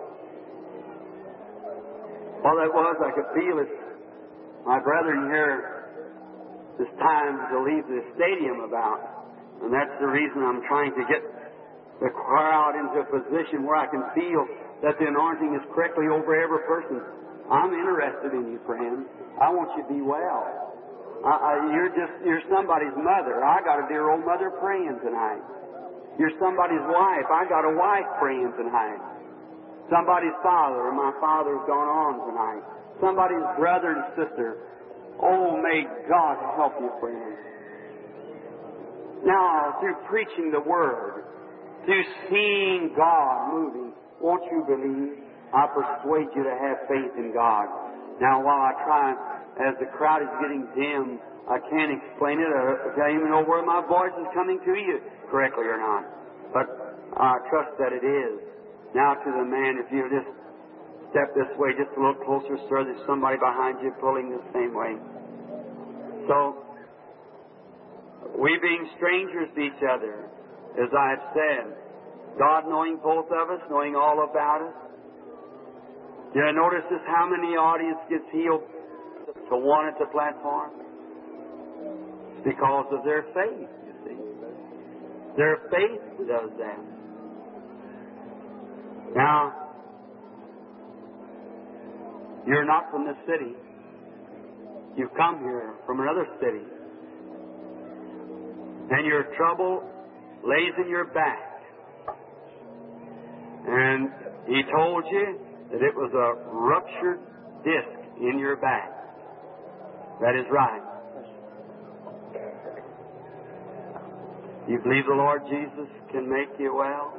All that was, I could feel it. My brethren here, it's time to leave the stadium about. And that's the reason I'm trying to get the crowd into a position where I can feel that the anointing is correctly over every person. I'm interested in you, friend. I want you to be well. I, I, you're just, you're somebody's mother. I got a dear old mother praying tonight. You're somebody's wife. I got a wife praying tonight. Somebody's father, or my father's gone on tonight. Somebody's brother and sister. Oh, may God help you, friend. Now, through preaching the Word, through seeing God moving, won't you believe? I persuade you to have faith in God. Now, while I try, as the crowd is getting dim, I can't explain it. I don't even know where my voice is coming to you correctly or not. But I trust that it is. Now to the man, if you just step this way just a little closer, sir, there's somebody behind you pulling the same way. So, we being strangers to each other, as I have said, God knowing both of us, knowing all about us. Did I notice this, how many audience gets healed to one at the platform? It's because of their faith, you see. Their faith does that. Now, you're not from this city. You've come here from another city. And your trouble lays in your back. And he told you that it was a ruptured disc in your back. That is right. You believe the Lord Jesus can make you well?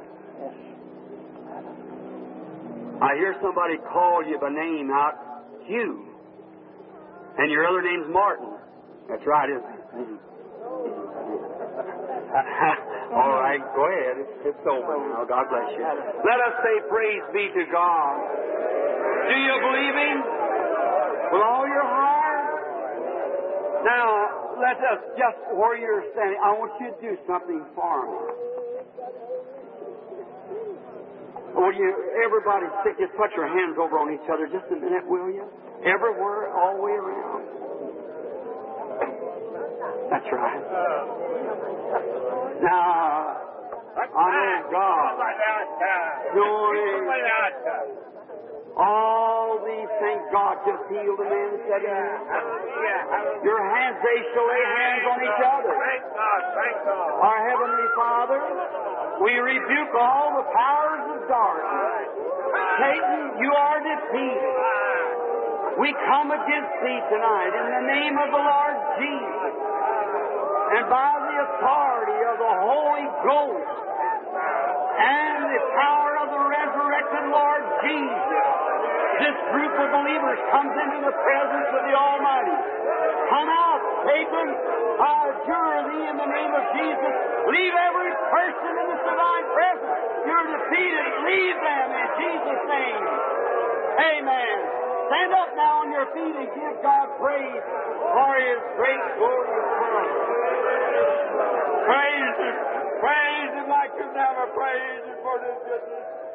I hear somebody call you by name out, Hugh. And your other name's Martin. That's right, isn't it? All right, go ahead. It's, it's over now. God bless you. Let us say praise be to God. Do you believe Him? With all your heart? Now, let us just, where you're standing, I want you to do something for me. Will you, everybody, stick, just put your hands over on each other just a minute, will you? Everywhere, all the way around. That's right. Now, I know God. Knowing all these things, God just healed the man sitting here. Your hands, they shall lay hands on each other. Our Heavenly Father, we rebuke all the powers of darkness. Satan, you are defeated. We come against thee tonight in the name of the Lord Jesus. And by the authority of the Holy Ghost and the power of the resurrected Lord Jesus, this group of believers comes into the presence of the Almighty. Come out, Satan. I adjure thee in the name of Jesus. Leave every person in this divine presence. You're defeated. Leave them in Jesus' name. Amen. Stand up now on your feet and give God praise for His great glorious love. Praise Him. Praise Him like you've never praised Him for His goodness.